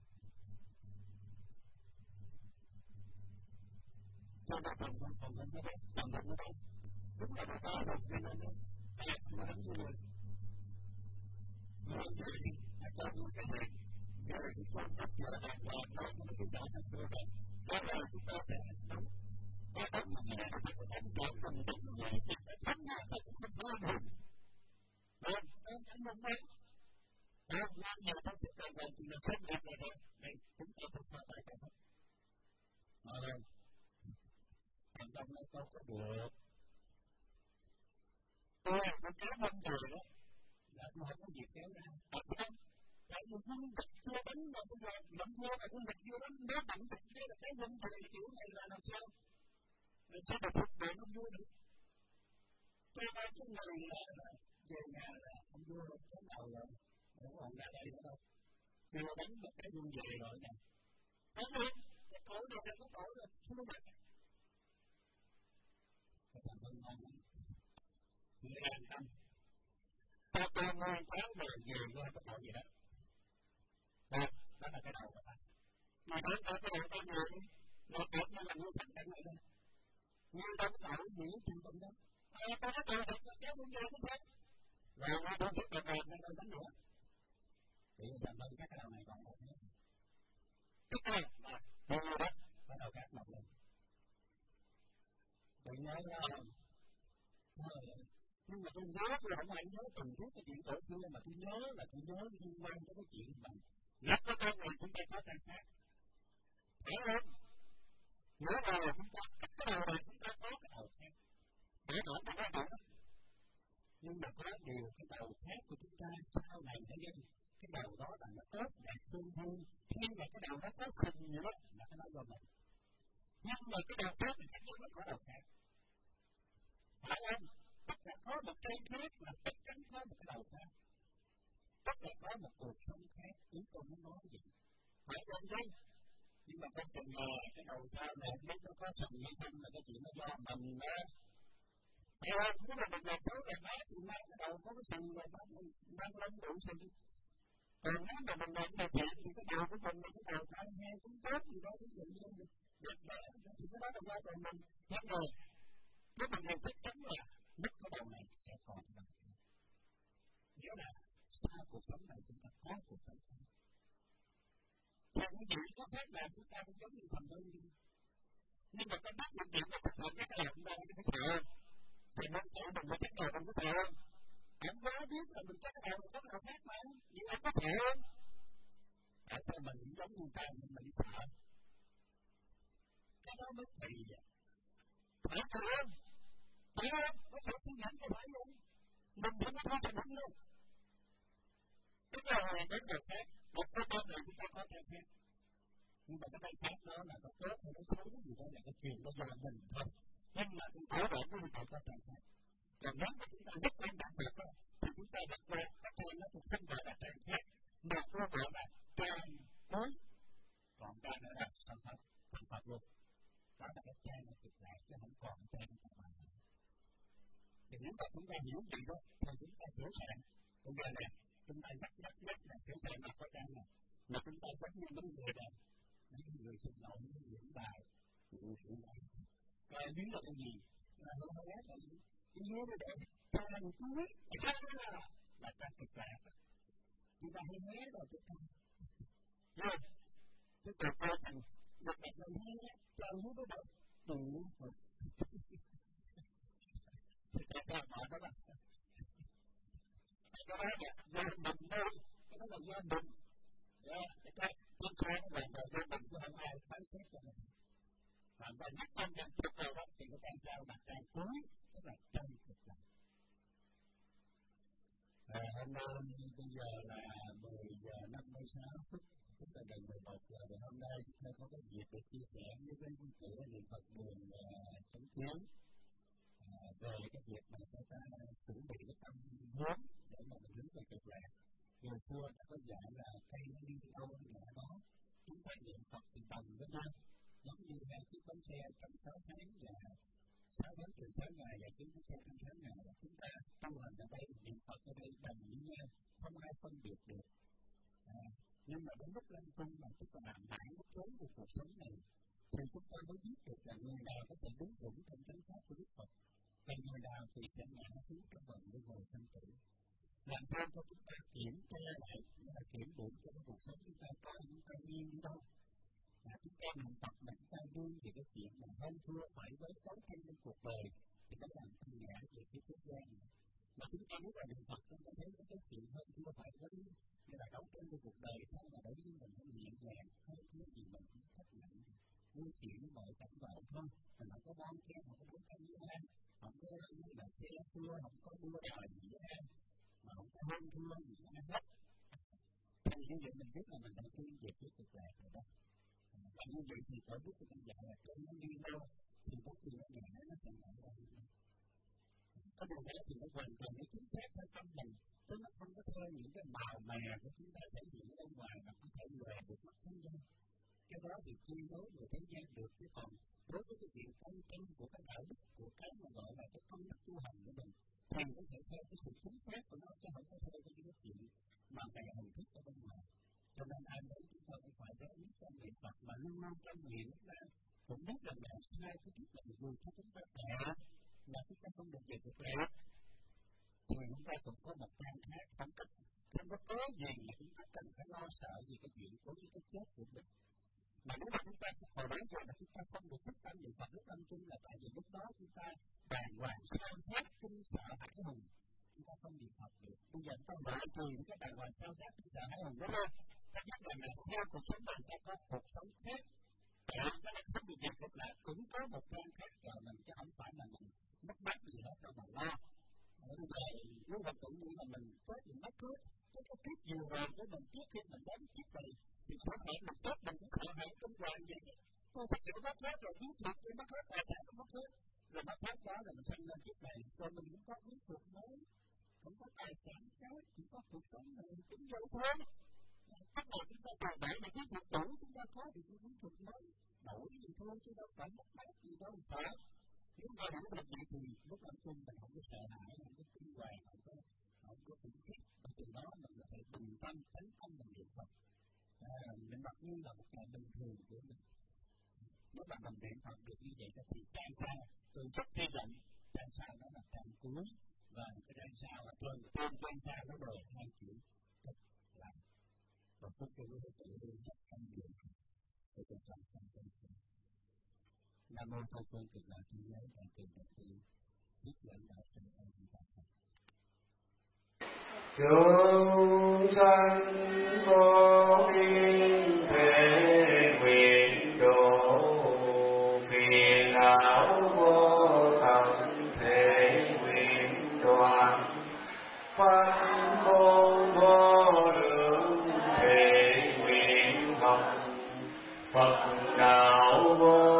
cho nên Trầm Hưng Trầm Hưng nó đẹp Trầm Hưng nó đẹp đúng là nó to được cho nên nó đẹp mà nó như vậy rồi vậy là cho tôi cái này rồi chúng con rất là đẹp và nó cũng chúng ta rất là đẹp đó là chúng ta sẽ đúng có đúng mà nhà nó có đánh đẹp trong một cái nhà thì phải thắng nhà nó cũng không có được rồi em anh mong đấy đó là nhà trong cái cần này thì là không đẹp rồi đó này chúng ta không phải phải không mà rồi thành công nó không có được tôi là tôi kéo mông trời đó là tôi không có việc kéo ra thật không tại vì quân dịch chưa bánh mà bây giờ lắm vua là quân dịch chưa bánh nếu bánh dịch đây là cái mông trời kiểu này là làm sao làm sao được phục vụ ông vua được cho ba cái người là về nhà là ông vua cái đầu là không còn ra đây nữa đâu chưa đánh một cái quân về rồi nè. Thấy không? Cái cổ này là cái cổ là không mặt. Cái thằng Vân ngon lắm. Người an tâm. Ta ta ngon tháng rồi về nó không có tội gì đó. Đó, đó là cái đầu của ta. Mà đó là cái đầu ta người, nó thật nó là nguyên thành cảnh này đó. Nguyên đâu có tội gì chuyện tâm đó. À, ta có tội thật là kéo quân về cũng thế. Rồi nó không biết được rồi, nó đâu đánh nữa. Thì thành lên các cái đầu này còn một nữa. Tức là, bao nhiêu đó, bắt đầu các mọc lên. Tôi nhớ là, nhưng mà tôi nhớ tôi không phải nhớ từng phút cái chuyện cổ xưa mà tôi nhớ là tôi nhớ liên quan tới cái chuyện mà rất có con người chúng ta có trang khác. Phải không? Nhớ là chúng ta, cái đầu này chúng ta có cái đầu khác. Để đổi cái đầu đó. Nhưng mà có điều cái đầu khác của chúng ta sau này nó dân. Cái đầu đó là nó tốt đẹp hơn hơn. Khi mà cái đầu nó có khùng gì đó là cái đó do mình. Nhưng mà cái đầu khác thì chắc chắn nó có đầu khác. Phải không? Tất cả có một cây khác là tất cả có một cái đầu khác. Tất cả có một cuộc sống khác. Chúng tôi muốn nói gì? Phải không chứ? Nhưng mà con chừng là cái đầu sau này biết nó có sừng hay không là cái chuyện nó do mình đó. Thấy không? Nếu mà mình làm tốt làm ác thì mang cái đầu có cái sừng rồi mang lên đủ sừng. Còn nếu mà mình làm điều thiện thì cái đầu của mình là cái đầu phải nghe cũng tốt gì đó. Ví dụ như đẹp đẽ thì cái đó là do của mình. Nhưng mà nếu mà mình chắc chắn là mất cái đầu này sẽ còn đầu khác. Nhớ là sau cuộc sống này chúng ta có cuộc sống khác. Thì những gì có khác làm chúng ta cũng giống như thành đơn đi. Nhưng mà cái bắt những chuyện mà thực hiện cái làm chúng ta không có sợ. Thì mình tự mình mới chắc đầu mình có sợ không? Anh có biết là mình chắc đầu mình có đầu khác mà. Nhưng anh có sợ không? Tại sao mình cũng giống như ta mình bị sợ? Cái đó mới kỳ vậy. Phải không? Phải không? Có sợ suy nghĩ có phải không? Mình không có thể hình luôn. Tức là người đến được khác. Một cái con người chúng ta có thể khác. Nhưng mà cái tay khác đó là nó tốt hay nó xấu gì đó là cái chuyện nó do mình thôi. Nhưng mà cũng có đoạn của chúng ta có tay khác. Còn nếu mà chúng ta rất quan trọng được đó, thì chúng ta rất quan các tay nó cũng không gọi là tay khác. Mà nó gọi là tay cuối. Còn tay nữa là sản phẩm, sản phẩm luôn. Đó là cái tay nó cực lạc chứ không còn tay nó còn lại. Thì nếu mà chúng ta hiểu gì đó, thì chúng ta sửa sàng. Bây giờ nè, chúng ta nhắc nhắc nhắc là sửa sàng mà có tay này. Mà chúng ta rất như những người này. Những người xin lỗi, những người diễn bài, những người diễn bài. Rồi dưới là cái gì? Là nó không ác là gì? Cái dưới nó để cho anh cuối. Là ta cực lạc. Chúng ta hay nhé rồi chúng ta. Rồi, chúng ta coi thành được đẹp là nhé, cho anh dưới nó đâu. Đủ rồi. Thì ta ta bỏ đó là. Cái đó là do mình thôi. Cái đó là do mình. Rồi, cái đó chúng ta là do mình chứ không ai phán xét cho mình. Và nhất trong nhân thực rồi đó thì cái tay sao là tay cuối, tức là chân thực lạc. À, hôm nay bây giờ là mười giờ năm mươi sáu phút, tức là gần mười một giờ. Và hôm nay chúng ta có cái dịp để chia sẻ với quý vị của niệm Phật buồn chánh kiến về cái việc mà chúng ta chuẩn bị cái tâm hướng để mà mình hướng về cực lạc. Người xưa đã có dạy là cây nó đi đâu là đó, chúng ta niệm Phật thì đồng với nhau. Giống như hai chiếc bánh xe trong sáu tháng là sáu tháng từ sáu ngày và chín tháng trong sáu ngày là chúng ta trong hành ở đây, niệm Phật ở đây đồng với nhau, không ai phân biệt được. À, nhưng mà đến lúc lên cung mà chúng ta làm hại lúc trốn của cuộc sống này, thì chúng ta mới biết được là người nào có thể đứng vững trong chánh pháp của Đức Phật, và người nào thì sẽ ngã xuống trong vòng luân hồi sanh tử. Làm sao cho chúng ta kiểm tra lại, là kiểm điểm cho cái cuộc sống chúng ta có những cái nhiên đâu. Mà chúng ta niệm Phật mà chúng ta đương về cái chuyện mà hơn thua phải với đấu tranh trong cuộc đời thì nó làm thân ngã về cái thế gian này. Mà chúng ta muốn là niệm Phật chúng ta thấy cái chuyện hơn thua phải với như là đấu tranh trong cuộc đời thôi mà đối với mình nó nhẹ nhàng, hơn thua gì mình cũng chấp nhận. Vui chuyện mọi cảnh vậy thôi, mình không có bon chen, không có đấu tranh với ai, không có như là xe thua, không có đua đòi gì với ai, mà không có hơn thua gì với ai hết. Thì như vậy mình biết là mình đã chuyên về cái cực lạc rồi đó. Và như vậy thì phải biết cái dạy là cái nó đi đâu thì có khi nó nhẹ nó sẽ nhẹ ra. Có điều đó thì nó hoàn toàn nó chính xác theo tâm mình, chứ nó không có theo những cái màu mè của chúng ta thể hiện ở ngoài mà có thể lòe được mắt thế gian. Cái đó thì chi đối người thế gian được, chứ còn đối với cái chuyện công tâm của cái đạo đức, của cái mà gọi là cái công đức tu hành của mình, thì có thể theo cái sự chính xác của nó, chứ không có theo cái cái chuyện mà về hình thức ở bên ngoài. Cho nên ai đấy chúng ta cũng phải đến biết trong niệm Phật mà luôn luôn trong niệm ra cũng biết rằng là sai cái chút là dù cho chúng ta đẹp là chúng ta không được về được đẹp, thì chúng ta cũng có một trang khác không cách không có cớ gì mà chúng ta cần phải lo sợ gì cái chuyện của những cái chết của mình. Mà nếu mà chúng ta hồi đó giờ mà chúng ta không được thích tâm niệm Phật lúc lâm chung là tại vì lúc đó chúng ta đàng hoàng sao xét kinh sợ hãi hùng, chúng ta không niệm Phật được. Bây giờ chúng ta loại trừ những cái đàng hoàng sao xét kinh sợ hãi hùng đó thôi. Cái vấn đề này theo cuộc sống này ta có cuộc sống khác. Tại cái này không được việc được là cũng có một trang khác chờ mình, chứ không phải là mình mất mát gì hết đâu mà lo. Bây giờ nếu mà cũng như là mình có gì mất hết, cái cái kiếp nhiều rồi của mình trước khi mình đến kiếp này thì có thể mình tốt mình cũng sợ hãi trong hoàng vậy. Tôi sẽ chịu mất hết rồi, biến thuộc tôi mất hết, tài sản cũng mất hết. Rồi mất hết đó rồi mình sinh lên kiếp này, rồi mình cũng có biến thuộc mới, cũng có tài sản khác, cũng có cuộc sống này, cũng vậy thôi. Tất cả chúng ta còn để những cái việc cũ chúng ta có thì cũng thuộc mới, đổi gì thôi chứ đâu phải mất mát gì đâu phải. Nếu mà hiểu được vậy thì lúc lâm chung mình không có sợ hãi, không có kinh hoàng, không có không có khủng khiếp, và từ đó mình có thể bình tâm tấn công mình niệm Phật. Mình mặc nhiên là một ngày bình thường của mình. Nếu mà mình niệm Phật được như vậy thì càng sao từ chất thi giận, càng sao đó là càng cuối, và cái càng sao là trên trên càng sao nó đời hai chữ tức là và phúc cho cái tự nhiên rất thanh điển để cho trọng tâm tâm tâm. Nam mô Phật Phương Cực Lạc Thế Giới Đại Từ Đại Từ Thích Dẫn Đạo Sinh Ân Di Đà Phật. Chúng sanh vô biên thể nguyện độ, phiền não vô tận thể nguyện đoạn, pháp môn vô lượng thể nguyện học, Phật đạo vô